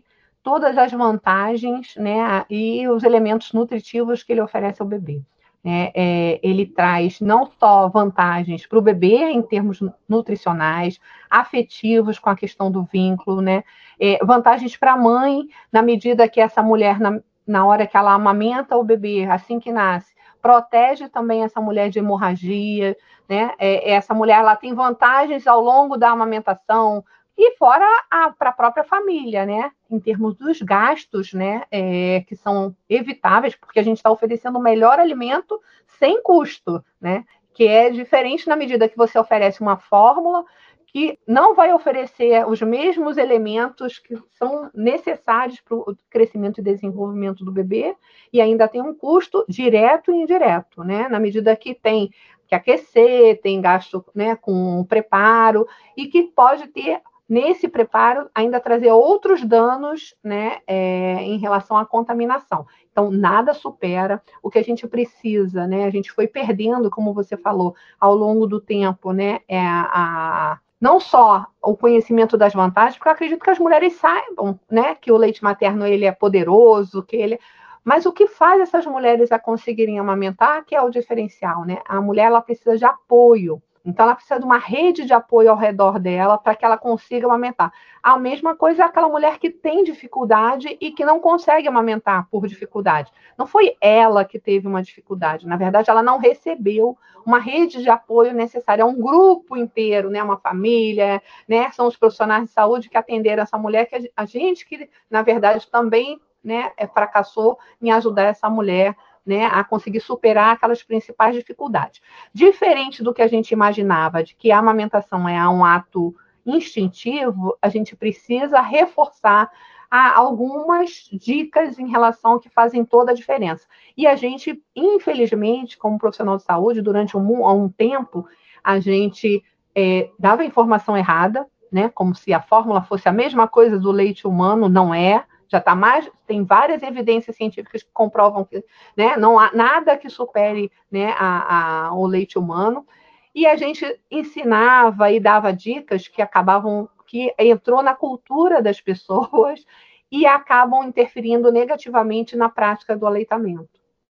todas as vantagens, né, e os elementos nutritivos que ele oferece ao bebê. É, é, ele traz não só vantagens para o bebê em termos nutricionais, afetivos com a questão do vínculo, né, é, vantagens para a mãe, na medida que essa mulher, na, na hora que ela amamenta o bebê, assim que nasce, protege também essa mulher de hemorragia, né, é, essa mulher ela tem vantagens ao longo da amamentação, e fora para a própria família, né? Em termos dos gastos, né? É, que são evitáveis, porque a gente está oferecendo o melhor alimento sem custo, né? Que é diferente na medida que você oferece uma fórmula que não vai oferecer os mesmos elementos que são necessários para o crescimento e desenvolvimento do bebê, e ainda tem um custo direto e indireto, né? Na medida que tem que aquecer, tem gasto, né, com preparo, e que pode ter nesse preparo, ainda trazer outros danos, né, é, em relação à contaminação. Então, nada supera o que a gente precisa, né? A gente foi perdendo, como você falou, ao longo do tempo, né, é a, a, não só o conhecimento das vantagens, porque eu acredito que as mulheres saibam, né, que o leite materno ele é poderoso, que ele... Mas o que faz essas mulheres a conseguirem amamentar, que é o diferencial, né? A mulher ela precisa de apoio. Então, ela precisa de uma rede de apoio ao redor dela para que ela consiga amamentar. A mesma coisa é aquela mulher que tem dificuldade e que não consegue amamentar por dificuldade. Não foi ela que teve uma dificuldade. Na verdade, ela não recebeu uma rede de apoio necessária. É um grupo inteiro, né? Uma família, né? São os profissionais de saúde que atenderam essa mulher, que a gente que, na verdade, também, né, fracassou em ajudar essa mulher, né, a conseguir superar aquelas principais dificuldades. Diferente do que a gente imaginava, de que a amamentação é um ato instintivo, a gente precisa reforçar a, algumas dicas em relação ao que fazem toda a diferença. E a gente, infelizmente, como profissional de saúde, durante um, um tempo, a gente é, dava informação errada, né, como se a fórmula fosse a mesma coisa do leite humano, não é. Já está mais, tem várias evidências científicas que comprovam que, né, não há nada que supere, né, a, a, o leite humano. E a gente ensinava e dava dicas que acabavam, que entrou na cultura das pessoas e acabam interferindo negativamente na prática do aleitamento.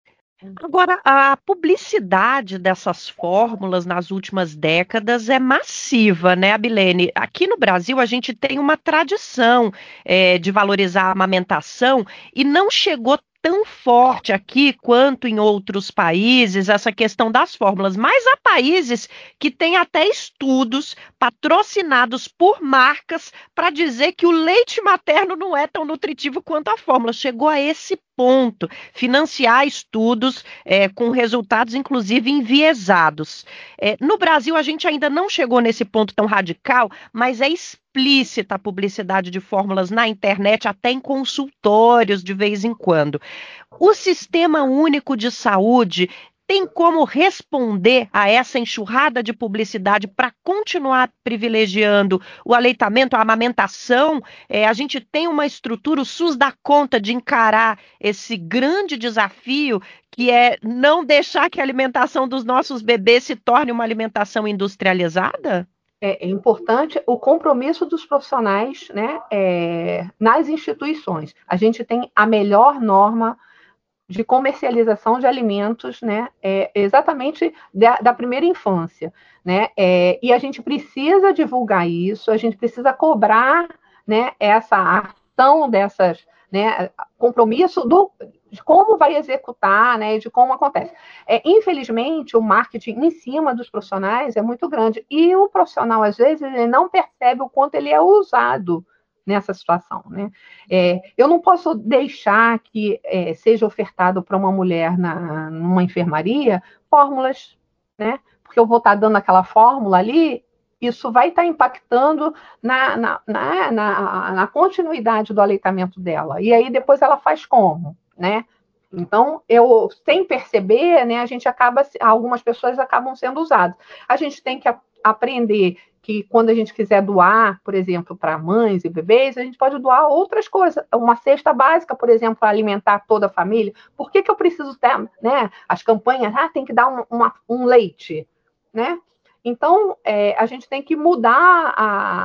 Agora, a publicidade dessas fórmulas nas últimas décadas é massiva, né, Abilene? Aqui no Brasil, a gente tem uma tradição é, de valorizar a amamentação e não chegou tão forte aqui quanto em outros países essa questão das fórmulas, mas há países que têm até estudos patrocinados por marcas para dizer que o leite materno não é tão nutritivo quanto a fórmula. Chegou a esse ponto, financiar estudos é, com resultados inclusive enviesados. É, no Brasil a gente ainda não chegou nesse ponto tão radical, mas é explícita a publicidade de fórmulas na internet, até em consultórios de vez em quando. O Sistema Único de Saúde tem como responder a essa enxurrada de publicidade para continuar privilegiando o aleitamento, a amamentação? É, a gente tem uma estrutura, o SUS dá conta de encarar esse grande desafio que é não deixar que a alimentação dos nossos bebês se torne uma alimentação industrializada? É importante o compromisso dos profissionais, né, é, nas instituições. A gente tem a melhor norma de comercialização de alimentos, né, é, exatamente da, da primeira infância, né, é, e a gente precisa divulgar isso, a gente precisa cobrar, né, essa ação dessas, né, compromisso do, de como vai executar, né, de como acontece. É, infelizmente, o marketing em cima dos profissionais é muito grande, e o profissional, às vezes, ele não percebe o quanto ele é usado nessa situação, né? É, eu não posso deixar que é, seja ofertado para uma mulher na, numa enfermaria fórmulas, né? Porque eu vou estar dando aquela fórmula ali, isso vai estar impactando na, na, na, na, na continuidade do aleitamento dela. E aí depois ela faz como, né? Então, eu, sem perceber, né, a gente acaba, algumas pessoas acabam sendo usadas. A gente tem que a, aprender que quando a gente quiser doar, por exemplo, para mães e bebês, a gente pode doar outras coisas, uma cesta básica, por exemplo, para alimentar toda a família. Por que que eu preciso ter, né, as campanhas, ah, tem que dar um, uma, um leite, né? Então, é, a gente tem que mudar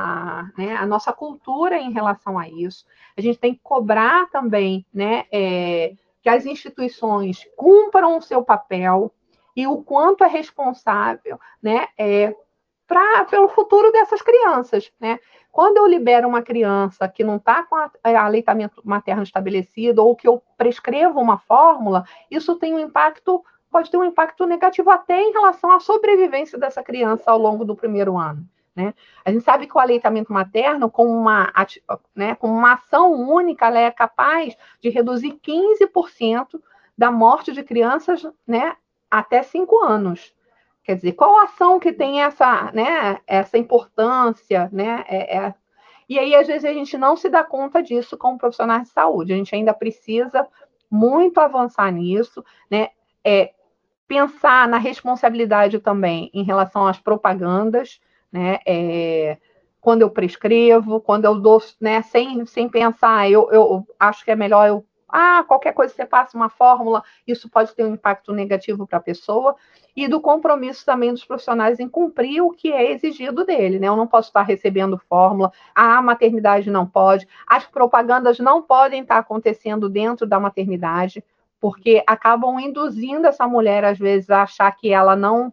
a, né, a nossa cultura em relação a isso. A gente tem que cobrar também, né, é, que as instituições cumpram o seu papel e o quanto é responsável, né, é, pra, pelo futuro dessas crianças, né? Quando eu libero uma criança que não está com a, a aleitamento materno estabelecido ou que eu prescrevo uma fórmula, isso tem um impacto, pode ter um impacto negativo até em relação à sobrevivência dessa criança ao longo do primeiro ano, né? A gente sabe que o aleitamento materno, com uma, né, com uma ação única, ela é capaz de reduzir quinze por cento da morte de crianças, né, até cinco anos. Quer dizer, qual ação que tem essa, né, essa importância, né? É, é... E aí, às vezes, a gente não se dá conta disso como profissionais de saúde. A gente ainda precisa muito avançar nisso, né? É, pensar na responsabilidade também em relação às propagandas, né? É, quando eu prescrevo, quando eu dou, né, sem, sem pensar, eu, eu acho que é melhor eu. Ah, qualquer coisa que você passa uma fórmula, isso pode ter um impacto negativo para a pessoa, e do compromisso também dos profissionais em cumprir o que é exigido dele, né? Eu não posso estar recebendo fórmula, a maternidade não pode, as propagandas não podem estar acontecendo dentro da maternidade, porque acabam induzindo essa mulher, às vezes, a achar que ela não,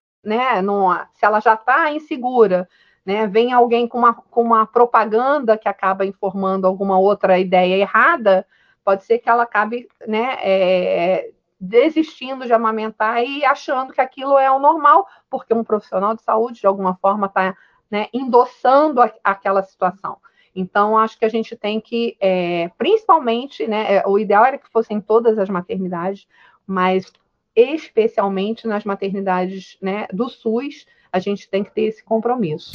né, não, se ela já está insegura, né, vem alguém com uma, com uma propaganda que acaba informando alguma outra ideia errada, pode ser que ela acabe, né, é, desistindo de amamentar e achando que aquilo é o normal, porque um profissional de saúde, de alguma forma, está, né, endossando a, aquela situação. Então, acho que a gente tem que, é, principalmente, né, o ideal era que fossem todas as maternidades, mas especialmente nas maternidades, né, do SUS, a gente tem que ter esse compromisso.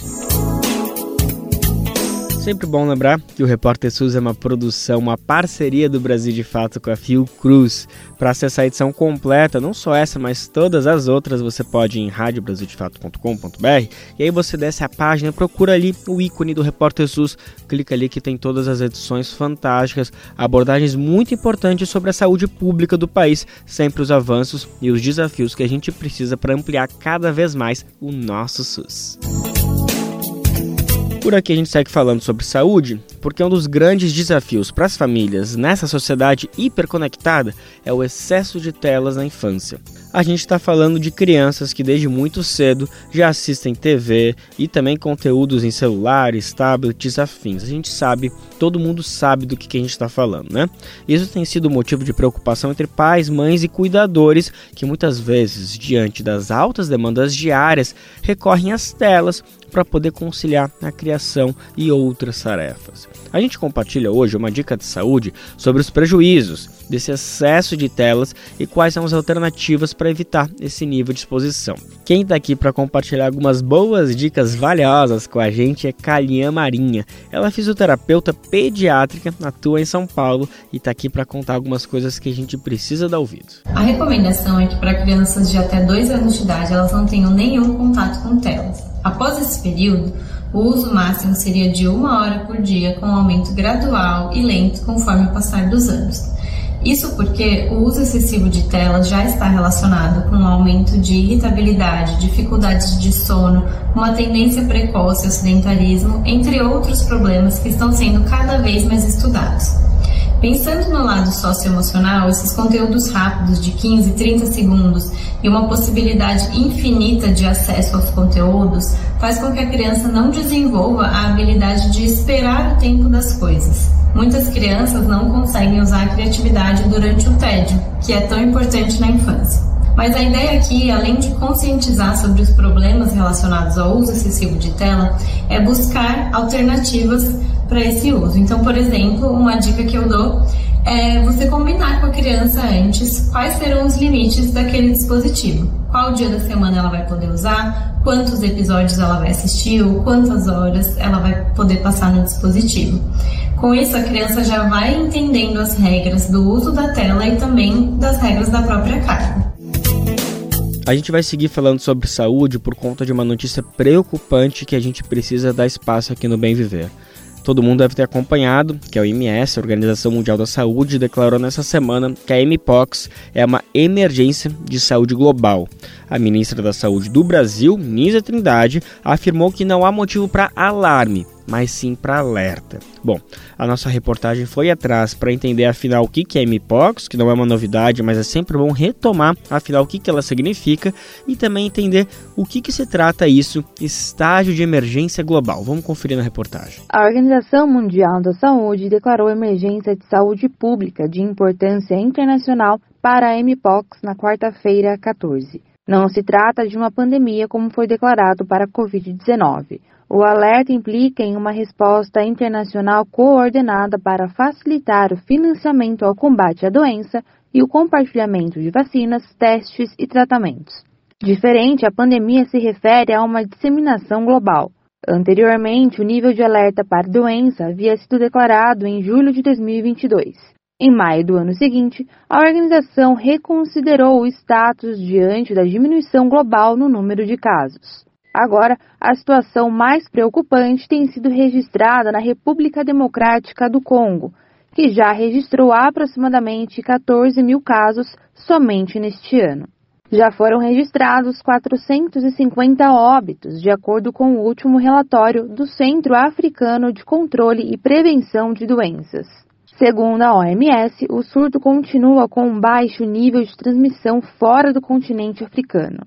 Sempre bom lembrar que o Repórter SUS é uma produção, uma parceria do Brasil de Fato com a Fiocruz. Para acessar a edição completa, não só essa, mas todas as outras, você pode ir em rádio brasil de fato ponto com ponto b r e aí você desce a página, procura ali o ícone do Repórter SUS, clica ali que tem todas as edições fantásticas, abordagens muito importantes sobre a saúde pública do país, sempre os avanços e os desafios que a gente precisa para ampliar cada vez mais o nosso SUS. Por aqui a gente segue falando sobre saúde, porque um dos grandes desafios para as famílias nessa sociedade hiperconectada é o excesso de telas na infância. A gente está falando de crianças que desde muito cedo já assistem T V e também conteúdos em celulares, tablets, afins. A gente sabe, todo mundo sabe do que, que a gente está falando, né? Isso tem sido motivo de preocupação entre pais, mães e cuidadores que muitas vezes, diante das altas demandas diárias, recorrem às telas para poder conciliar a criação e outras tarefas. A gente compartilha hoje uma dica de saúde sobre os prejuízos desse excesso de telas e quais são as alternativas para evitar esse nível de exposição. Quem está aqui para compartilhar algumas boas dicas valiosas com a gente é Kalinha Marinha. Ela é fisioterapeuta pediátrica, atua em São Paulo e está aqui para contar algumas coisas que a gente precisa dar ouvido. A recomendação é que para crianças de até dois anos de idade elas não tenham nenhum contato com telas. Após esse período, o uso máximo seria de uma hora por dia, com um aumento gradual e lento conforme o passar dos anos. Isso porque o uso excessivo de telas já está relacionado com um aumento de irritabilidade, dificuldades de sono, uma tendência precoce ao sedentarismo, entre outros problemas que estão sendo cada vez mais estudados. Pensando no lado socioemocional, esses conteúdos rápidos de quinze, trinta segundos e uma possibilidade infinita de acesso aos conteúdos faz com que a criança não desenvolva a habilidade de esperar o tempo das coisas. Muitas crianças não conseguem usar a criatividade durante o tédio, que é tão importante na infância. Mas a ideia aqui, além de conscientizar sobre os problemas relacionados ao uso excessivo de tela, é buscar alternativas para esse uso. Então, por exemplo, uma dica que eu dou é você combinar com a criança antes quais serão os limites daquele dispositivo. Qual dia da semana ela vai poder usar, quantos episódios ela vai assistir ou quantas horas ela vai poder passar no dispositivo. Com isso, a criança já vai entendendo as regras do uso da tela e também das regras da própria carga. A gente vai seguir falando sobre saúde por conta de uma notícia preocupante que a gente precisa dar espaço aqui no Bem Viver. todo mundo deve ter acompanhado que a O M S, a Organização Mundial da Saúde, declarou nessa semana que a M-Pox é uma emergência de saúde global. A ministra da Saúde do Brasil, Nízia Trindade, afirmou que não há motivo para alarme, mas sim para alerta. Bom, a nossa reportagem foi atrás para entender afinal o que é M-Pox, que não é uma novidade, mas é sempre bom retomar afinal o que ela significa e também entender o que, que se trata isso, estágio de emergência global. Vamos conferir na reportagem. A Organização Mundial da Saúde declarou emergência de saúde pública de importância internacional para a M-Pox na quarta-feira, quatorze. Não se trata de uma pandemia como foi declarado para a covid dezenove. O alerta implica em uma resposta internacional coordenada para facilitar o financiamento ao combate à doença e o compartilhamento de vacinas, testes e tratamentos. Diferente, a pandemia se refere a uma disseminação global. Anteriormente, o nível de alerta para a doença havia sido declarado em julho de dois mil e vinte e dois. Em maio do ano seguinte, a organização reconsiderou o status diante da diminuição global no número de casos. Agora, a situação mais preocupante tem sido registrada na República Democrática do Congo, que já registrou aproximadamente quatorze mil casos somente neste ano. Já foram registrados quatrocentos e cinquenta óbitos, de acordo com o último relatório do Centro Africano de Controle e Prevenção de Doenças. Segundo a O M S, o surto continua com um baixo nível de transmissão fora do continente africano.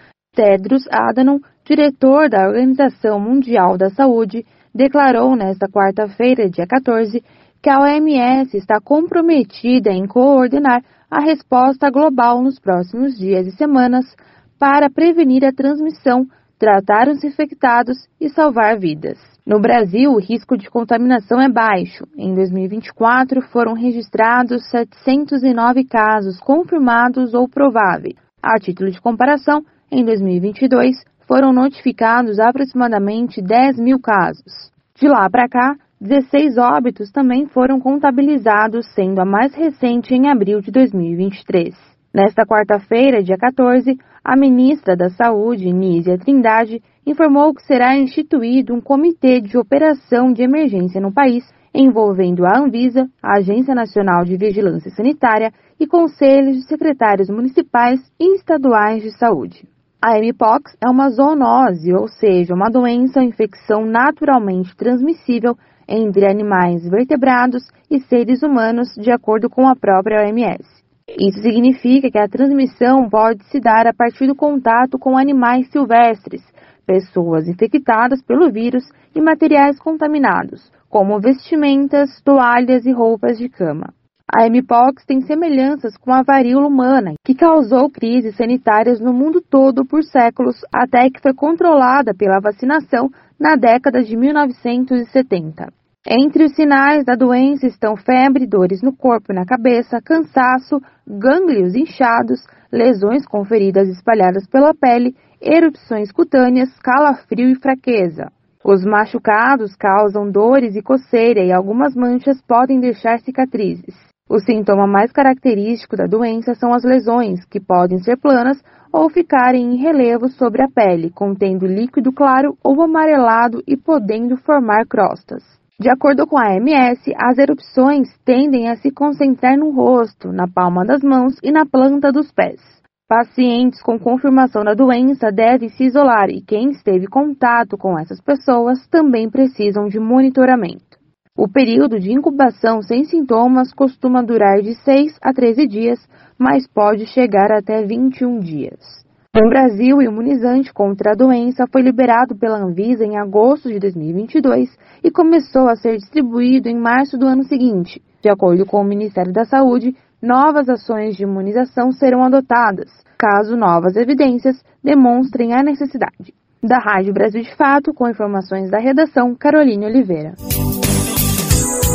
Tedros Adhanom, diretor da Organização Mundial da Saúde, declarou nesta quarta-feira, dia quatorze, que a O M S está comprometida em coordenar a resposta global nos próximos dias e semanas para prevenir a transmissão, tratar os infectados e salvar vidas. No Brasil, o risco de contaminação é baixo. Em dois mil e vinte e quatro, foram registrados setecentos e nove casos confirmados ou prováveis. A título de comparação, em dois mil e vinte e dois, foram notificados aproximadamente dez mil casos. De lá para cá, dezesseis óbitos também foram contabilizados, sendo a mais recente em abril de dois mil e vinte e três. Nesta quarta-feira, dia quatorze, a ministra da Saúde, Nízia Trindade, informou que será instituído um comitê de operação de emergência no país, envolvendo a Anvisa, a Agência Nacional de Vigilância Sanitária e conselhos de secretários municipais e estaduais de saúde. A M-Pox é uma zoonose, ou seja, uma doença ou infecção naturalmente transmissível entre animais vertebrados e seres humanos, de acordo com a própria O M S. Isso significa que a transmissão pode se dar a partir do contato com animais silvestres, pessoas infectadas pelo vírus e materiais contaminados, como vestimentas, toalhas e roupas de cama. A M-Pox tem semelhanças com a varíola humana, que causou crises sanitárias no mundo todo por séculos, até que foi controlada pela vacinação na década de mil novecentos e setenta. Entre os sinais da doença estão febre, dores no corpo e na cabeça, cansaço, gânglios inchados, lesões com feridas espalhadas pela pele, erupções cutâneas, calafrio e fraqueza. Os machucados causam dores e coceira e algumas manchas podem deixar cicatrizes. O sintoma mais característico da doença são as lesões, que podem ser planas ou ficarem em relevo sobre a pele, contendo líquido claro ou amarelado e podendo formar crostas. De acordo com a O M S, as erupções tendem a se concentrar no rosto, na palma das mãos e na planta dos pés. Pacientes com confirmação da doença devem se isolar e quem esteve em contato com essas pessoas também precisam de monitoramento. O período de incubação sem sintomas costuma durar de seis a treze dias, mas pode chegar até vinte e um dias. No Brasil, o imunizante contra a doença foi liberado pela Anvisa em agosto de dois mil e vinte e dois e começou a ser distribuído em março do ano seguinte. De acordo com o Ministério da Saúde, novas ações de imunização serão adotadas, caso novas evidências demonstrem a necessidade. Da Rádio Brasil de Fato, com informações da redação, Caroline Oliveira.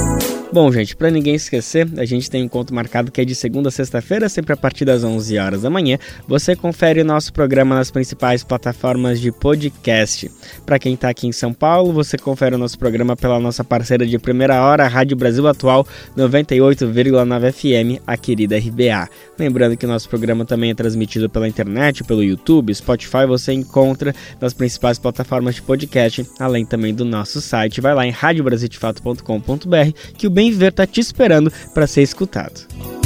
Bom, gente, para ninguém esquecer, a gente tem um encontro marcado que é de segunda a sexta-feira, sempre a partir das onze horas da manhã. Você confere o nosso programa nas principais plataformas de podcast. Para quem está aqui em São Paulo, você confere o nosso programa pela nossa parceira de primeira hora, a Rádio Brasil Atual, noventa e oito vírgula nove F M, a querida R B A. Lembrando que o nosso programa também é transmitido pela internet, pelo YouTube, Spotify, você encontra nas principais plataformas de podcast, além também do nosso site. Vai lá em rádio brasil de fato ponto com ponto b r que o Bem Viver está te esperando para ser escutado.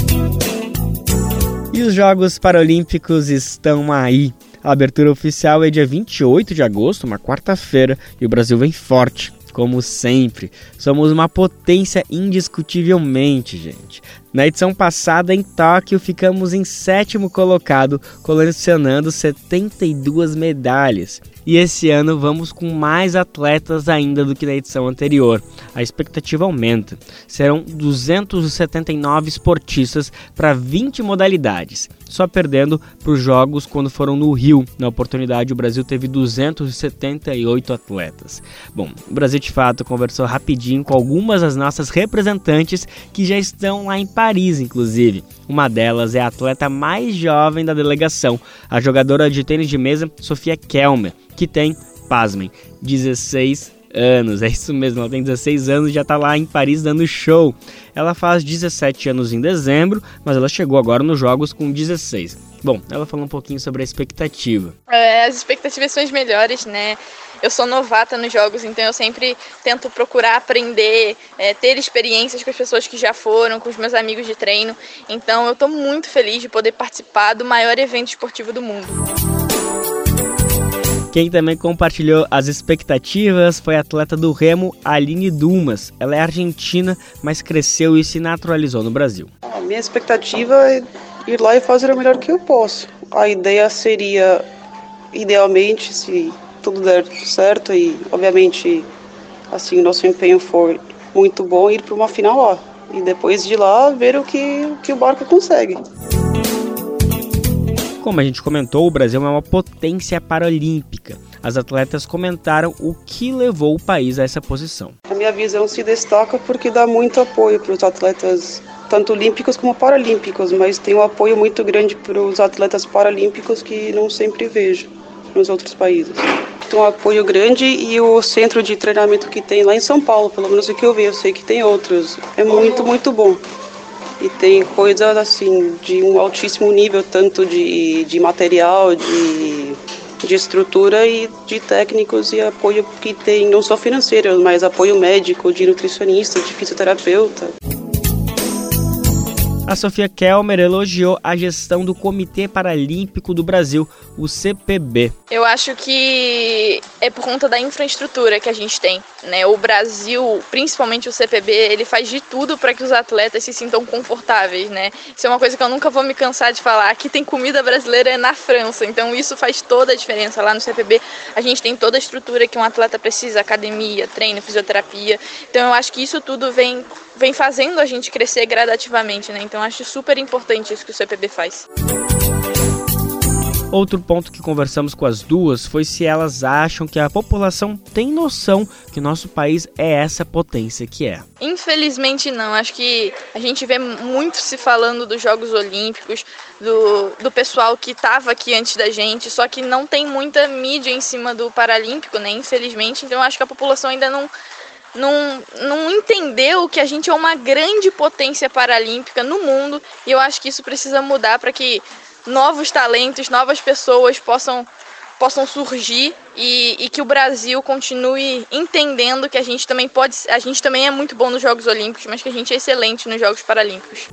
E os Jogos Paralímpicos estão aí. A abertura oficial é dia vinte e oito de agosto, uma quarta-feira, e o Brasil vem forte, como sempre. Somos uma potência indiscutivelmente, gente. Na edição passada, em Tóquio, ficamos em sétimo colocado, colecionando setenta e duas medalhas. E esse ano vamos com mais atletas ainda do que na edição anterior. A expectativa aumenta. Serão duzentos e setenta e nove esportistas para vinte modalidades, só perdendo para os Jogos quando foram no Rio. Na oportunidade, o Brasil teve duzentos e setenta e oito atletas. Bom, o Brasil de Fato conversou rapidinho com algumas das nossas representantes que já estão lá em Paris, inclusive. Uma delas é a atleta mais jovem da delegação, a jogadora de tênis de mesa Sofia Kelmer, que tem, pasmem, dezesseis anos. É isso mesmo, ela tem dezesseis anos e já está lá em Paris dando show. Ela faz dezessete anos em dezembro, mas ela chegou agora nos Jogos com dezesseis. Bom, ela falou um pouquinho sobre a expectativa. É, as expectativas são as melhores, né? Eu sou novata nos jogos, então eu sempre tento procurar aprender, é, ter experiências com as pessoas que já foram, com os meus amigos de treino. Então eu estou muito feliz de poder participar do maior evento esportivo do mundo. Quem também compartilhou as expectativas foi a atleta do remo, Aline Dumas. Ela é argentina, mas cresceu e se naturalizou no Brasil. A minha expectativa é ir lá e fazer o melhor que eu posso. A ideia seria, idealmente, se tudo der certo e, obviamente, assim, o nosso empenho for muito bom, ir para uma final lá. E depois de lá, ver o que, o que o barco consegue. Como a gente comentou, o Brasil é uma potência paralímpica. As atletas comentaram o que levou o país a essa posição. A minha visão se destaca porque dá muito apoio para os atletas, tanto olímpicos como paralímpicos, mas tem um apoio muito grande para os atletas paralímpicos que não sempre vejo nos outros países. Tem um apoio grande e o centro de treinamento que tem lá em São Paulo, pelo menos o que eu vi, eu sei que tem outros, é muito, muito bom. E tem coisas assim, de um altíssimo nível, tanto de, de material, de, de estrutura e de técnicos e apoio que tem, não só financeiro, mas apoio médico, de nutricionista, de fisioterapeuta. A Sofia Kelmer elogiou a gestão do Comitê Paralímpico do Brasil, o C P B. Eu acho que é por conta da infraestrutura que a gente tem, né? O Brasil, principalmente o C P B, ele faz de tudo para que os atletas se sintam confortáveis, né? Isso é uma coisa que eu nunca vou me cansar de falar. Aqui tem comida brasileira na França, então isso faz toda a diferença. Lá no C P B a gente tem toda a estrutura que um atleta precisa, academia, treino, fisioterapia. Então eu acho que isso tudo vem, vem fazendo a gente crescer gradativamente, né? Então eu acho super importante isso que o C P B faz. Outro ponto que conversamos com as duas foi se elas acham que a população tem noção que o nosso país é essa potência que é. Infelizmente não, acho que a gente vê muito se falando dos Jogos Olímpicos, do, do pessoal que estava aqui antes da gente, só que não tem muita mídia em cima do Paralímpico, né, infelizmente, então acho que a população ainda não... Não, não entendeu que a gente é uma grande potência paralímpica no mundo e eu acho que isso precisa mudar para que novos talentos, novas pessoas possam, possam surgir e, e que o Brasil continue entendendo que a gente também pode, a gente também é muito bom nos Jogos Olímpicos, mas que a gente é excelente nos Jogos Paralímpicos.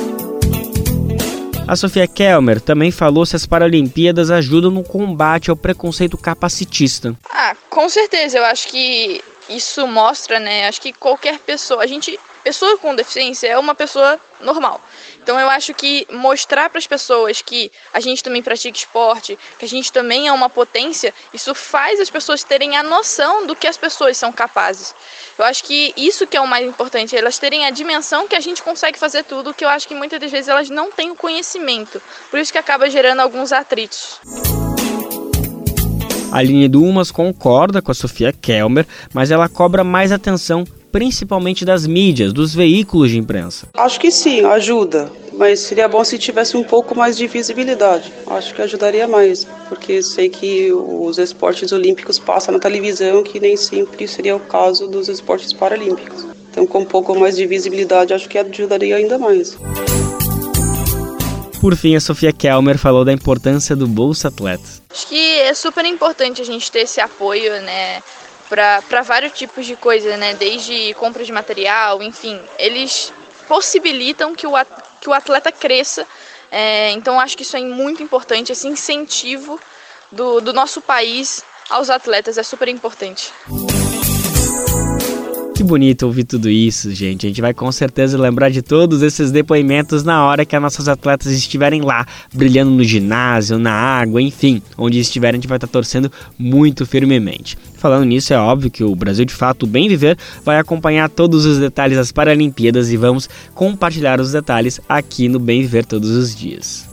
A Sofia Kelmer também falou se as Paralimpíadas ajudam no combate ao preconceito capacitista. Ah, com certeza, eu acho que isso mostra, né, acho que qualquer pessoa, a gente, pessoa com deficiência é uma pessoa normal. Então eu acho que mostrar para as pessoas que a gente também pratica esporte, que a gente também é uma potência, isso faz as pessoas terem a noção do que as pessoas são capazes. Eu acho que isso que é o mais importante, elas terem a dimensão que a gente consegue fazer tudo, que eu acho que muitas das vezes elas não têm o conhecimento. Por isso que acaba gerando alguns atritos. A Aline Dumas concorda com a Sofia Kelmer, mas ela cobra mais atenção principalmente das mídias, dos veículos de imprensa? Acho que sim, ajuda, mas seria bom se tivesse um pouco mais de visibilidade. Acho que ajudaria mais, porque sei que os esportes olímpicos passam na televisão, que nem sempre seria o caso dos esportes paralímpicos. Então, com um pouco mais de visibilidade, acho que ajudaria ainda mais. Por fim, a Sofia Kelmer falou da importância do Bolsa Atleta. Acho que é super importante a gente ter esse apoio, né, para vários tipos de coisas, né, desde compra de material, enfim, eles possibilitam que o, que o atleta cresça, é, então acho que isso é muito importante, esse incentivo do, do nosso país aos atletas é super importante. Que bonito ouvir tudo isso, gente. A gente vai com certeza lembrar de todos esses depoimentos na hora que as nossas atletas estiverem lá, brilhando no ginásio, na água, enfim, onde estiverem, a gente vai estar torcendo muito firmemente. Falando nisso, é óbvio que o Brasil de Fato Bem Viver vai acompanhar todos os detalhes das Paralimpíadas e vamos compartilhar os detalhes aqui no Bem Viver todos os dias.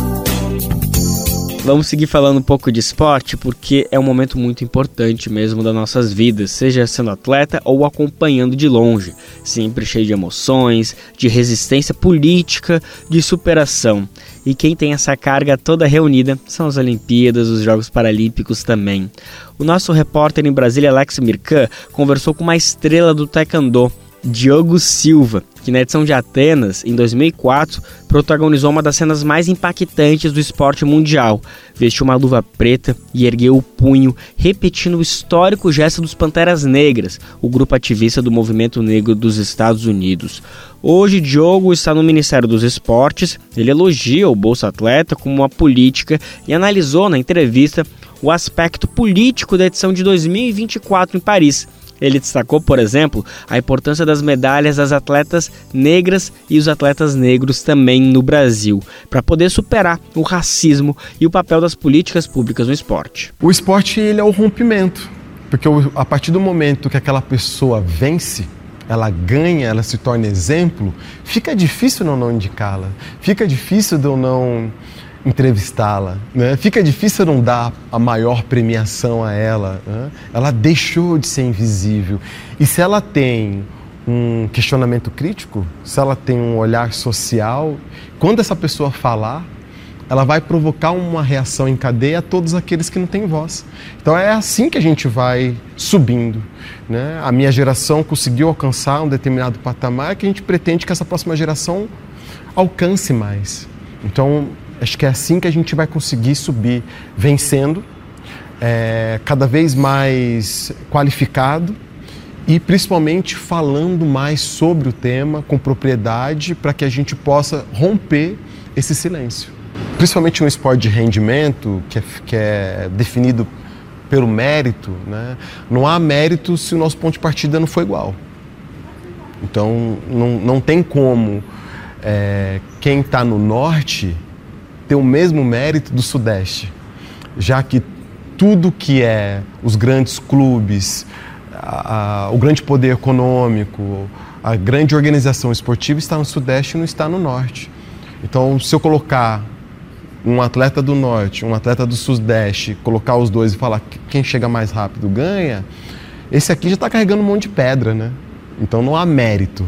Vamos seguir falando um pouco de esporte, porque é um momento muito importante mesmo das nossas vidas, seja sendo atleta ou acompanhando de longe, sempre cheio de emoções, de resistência política, de superação. E quem tem essa carga toda reunida são as Olimpíadas, os Jogos Paralímpicos também. O nosso repórter em Brasília, Alex Mirkan, conversou com uma estrela do taekwondo, Diogo Silva, que na edição de Atenas, em dois mil e quatro, protagonizou uma das cenas mais impactantes do esporte mundial. Vestiu uma luva preta e ergueu o punho, repetindo o histórico gesto dos Panteras Negras, o grupo ativista do movimento negro dos Estados Unidos. Hoje, Diogo está no Ministério dos Esportes. Ele elogia o Bolsa Atleta como uma política e analisou na entrevista o aspecto político da edição de dois mil e vinte e quatro em Paris. Ele destacou, por exemplo, a importância das medalhas das atletas negras e os atletas negros também no Brasil, para poder superar o racismo e o papel das políticas públicas no esporte. O esporte, ele é o rompimento, porque a partir do momento que aquela pessoa vence, ela ganha, ela se torna exemplo, fica difícil não, não indicá-la, fica difícil de eu não entrevistá-la, né? Fica difícil não dar a maior premiação a ela, né? Ela deixou de ser invisível. E se ela tem um questionamento crítico, se ela tem um olhar social, quando essa pessoa falar, ela vai provocar uma reação em cadeia a todos aqueles que não têm voz. Então é assim que a gente vai subindo, né? A minha geração conseguiu alcançar um determinado patamar que a gente pretende que essa próxima geração alcance mais. Então, acho que é assim que a gente vai conseguir subir, vencendo, é, cada vez mais qualificado e principalmente falando mais sobre o tema com propriedade para que a gente possa romper esse silêncio. Principalmente um esporte de rendimento que é, que é definido pelo mérito, né? Não há mérito se o nosso ponto de partida não for igual. Então não, não tem como é, quem está no norte ter o mesmo mérito do Sudeste, já que tudo que é os grandes clubes, a, a, o grande poder econômico, a grande organização esportiva está no Sudeste e não está no Norte. Então, se eu colocar um atleta do Norte, um atleta do Sudeste, colocar os dois e falar que quem chega mais rápido ganha, esse aqui já está carregando um monte de pedra, né? Então não há mérito.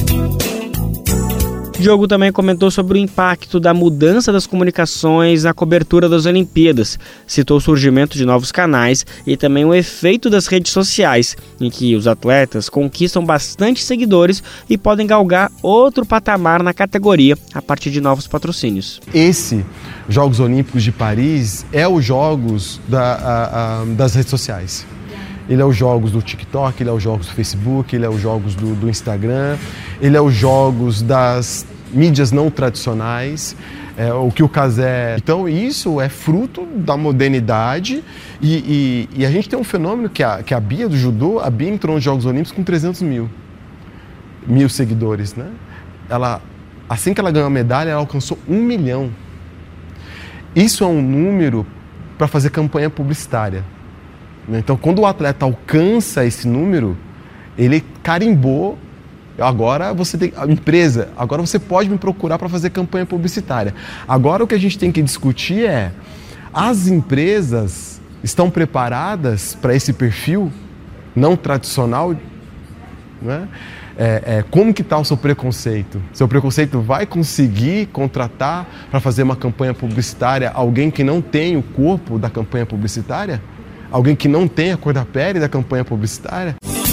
Diogo também comentou sobre o impacto da mudança das comunicações na cobertura das Olimpíadas. Citou o surgimento de novos canais e também o efeito das redes sociais, em que os atletas conquistam bastante seguidores e podem galgar outro patamar na categoria a partir de novos patrocínios. Esse Jogos Olímpicos de Paris é os jogos da, a, a, das redes sociais. Ele é os jogos do TikTok, ele é os jogos do Facebook, ele é os jogos do, do Instagram, ele é os jogos das mídias não tradicionais, é, o que o Casé... Então isso é fruto da modernidade e, e, e a gente tem um fenômeno que a, que a Bia do judô, a Bia entrou nos Jogos Olímpicos com trezentos mil, mil seguidores, né? Ela, assim que ela ganhou a medalha, ela alcançou um milhão. Isso é um número para fazer campanha publicitária. Então, quando o atleta alcança esse número, ele carimbou, agora você tem, a empresa, agora você pode me procurar para fazer campanha publicitária. Agora o que a gente tem que discutir é, as empresas estão preparadas para esse perfil não tradicional né? É, é, como que está o seu preconceito? Seu preconceito vai conseguir contratar para fazer uma campanha publicitária alguém que não tem o corpo da campanha publicitária? Alguém que não tem a cor da pele da campanha publicitária?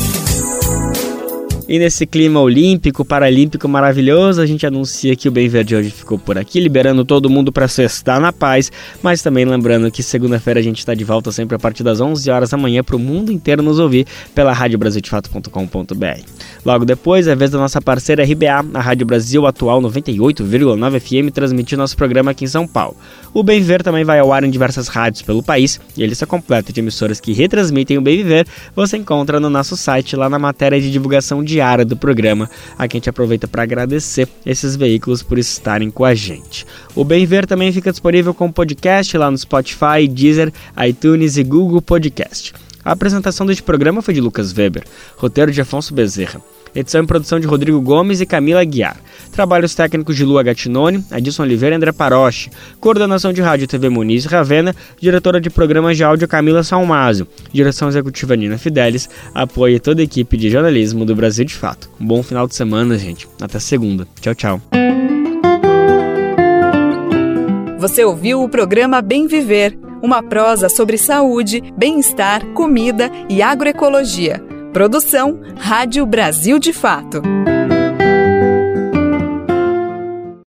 E nesse clima olímpico, paralímpico maravilhoso, a gente anuncia que o Bem Verde hoje ficou por aqui, liberando todo mundo para sextar na paz, mas também lembrando que segunda-feira a gente está de volta sempre a partir das onze horas da manhã para o mundo inteiro nos ouvir pela rádio brasil de fato ponto com ponto b r. Logo depois, é vez da nossa parceira R B A, a Rádio Brasil Atual noventa e oito vírgula nove F M, transmitir nosso programa aqui em São Paulo. O Bem Viver também vai ao ar em diversas rádios pelo país, e a lista completa de emissoras que retransmitem o Bem Viver você encontra no nosso site, lá na matéria de divulgação de diária do programa. Aqui a gente aproveita para agradecer esses veículos por estarem com a gente. O Bem Ver também fica disponível como podcast lá no Spotify, Deezer, iTunes e Google Podcast. A apresentação deste programa foi de Lucas Weber, roteiro de Afonso Bezerra, edição e produção de Rodrigo Gomes e Camila Aguiar, trabalhos técnicos de Lua Gattinoni, Adilson Oliveira e André Paroche, coordenação de rádio e T V Muniz Ravena, diretora de programas de áudio Camila Salmazo, direção executiva Nina Fidelis, apoio a toda a equipe de jornalismo do Brasil de Fato. Um bom final de semana, gente. Até segunda. Tchau, tchau. Você ouviu o programa Bem Viver, uma prosa sobre saúde, bem-estar, comida e agroecologia. Produção Rádio Brasil de Fato.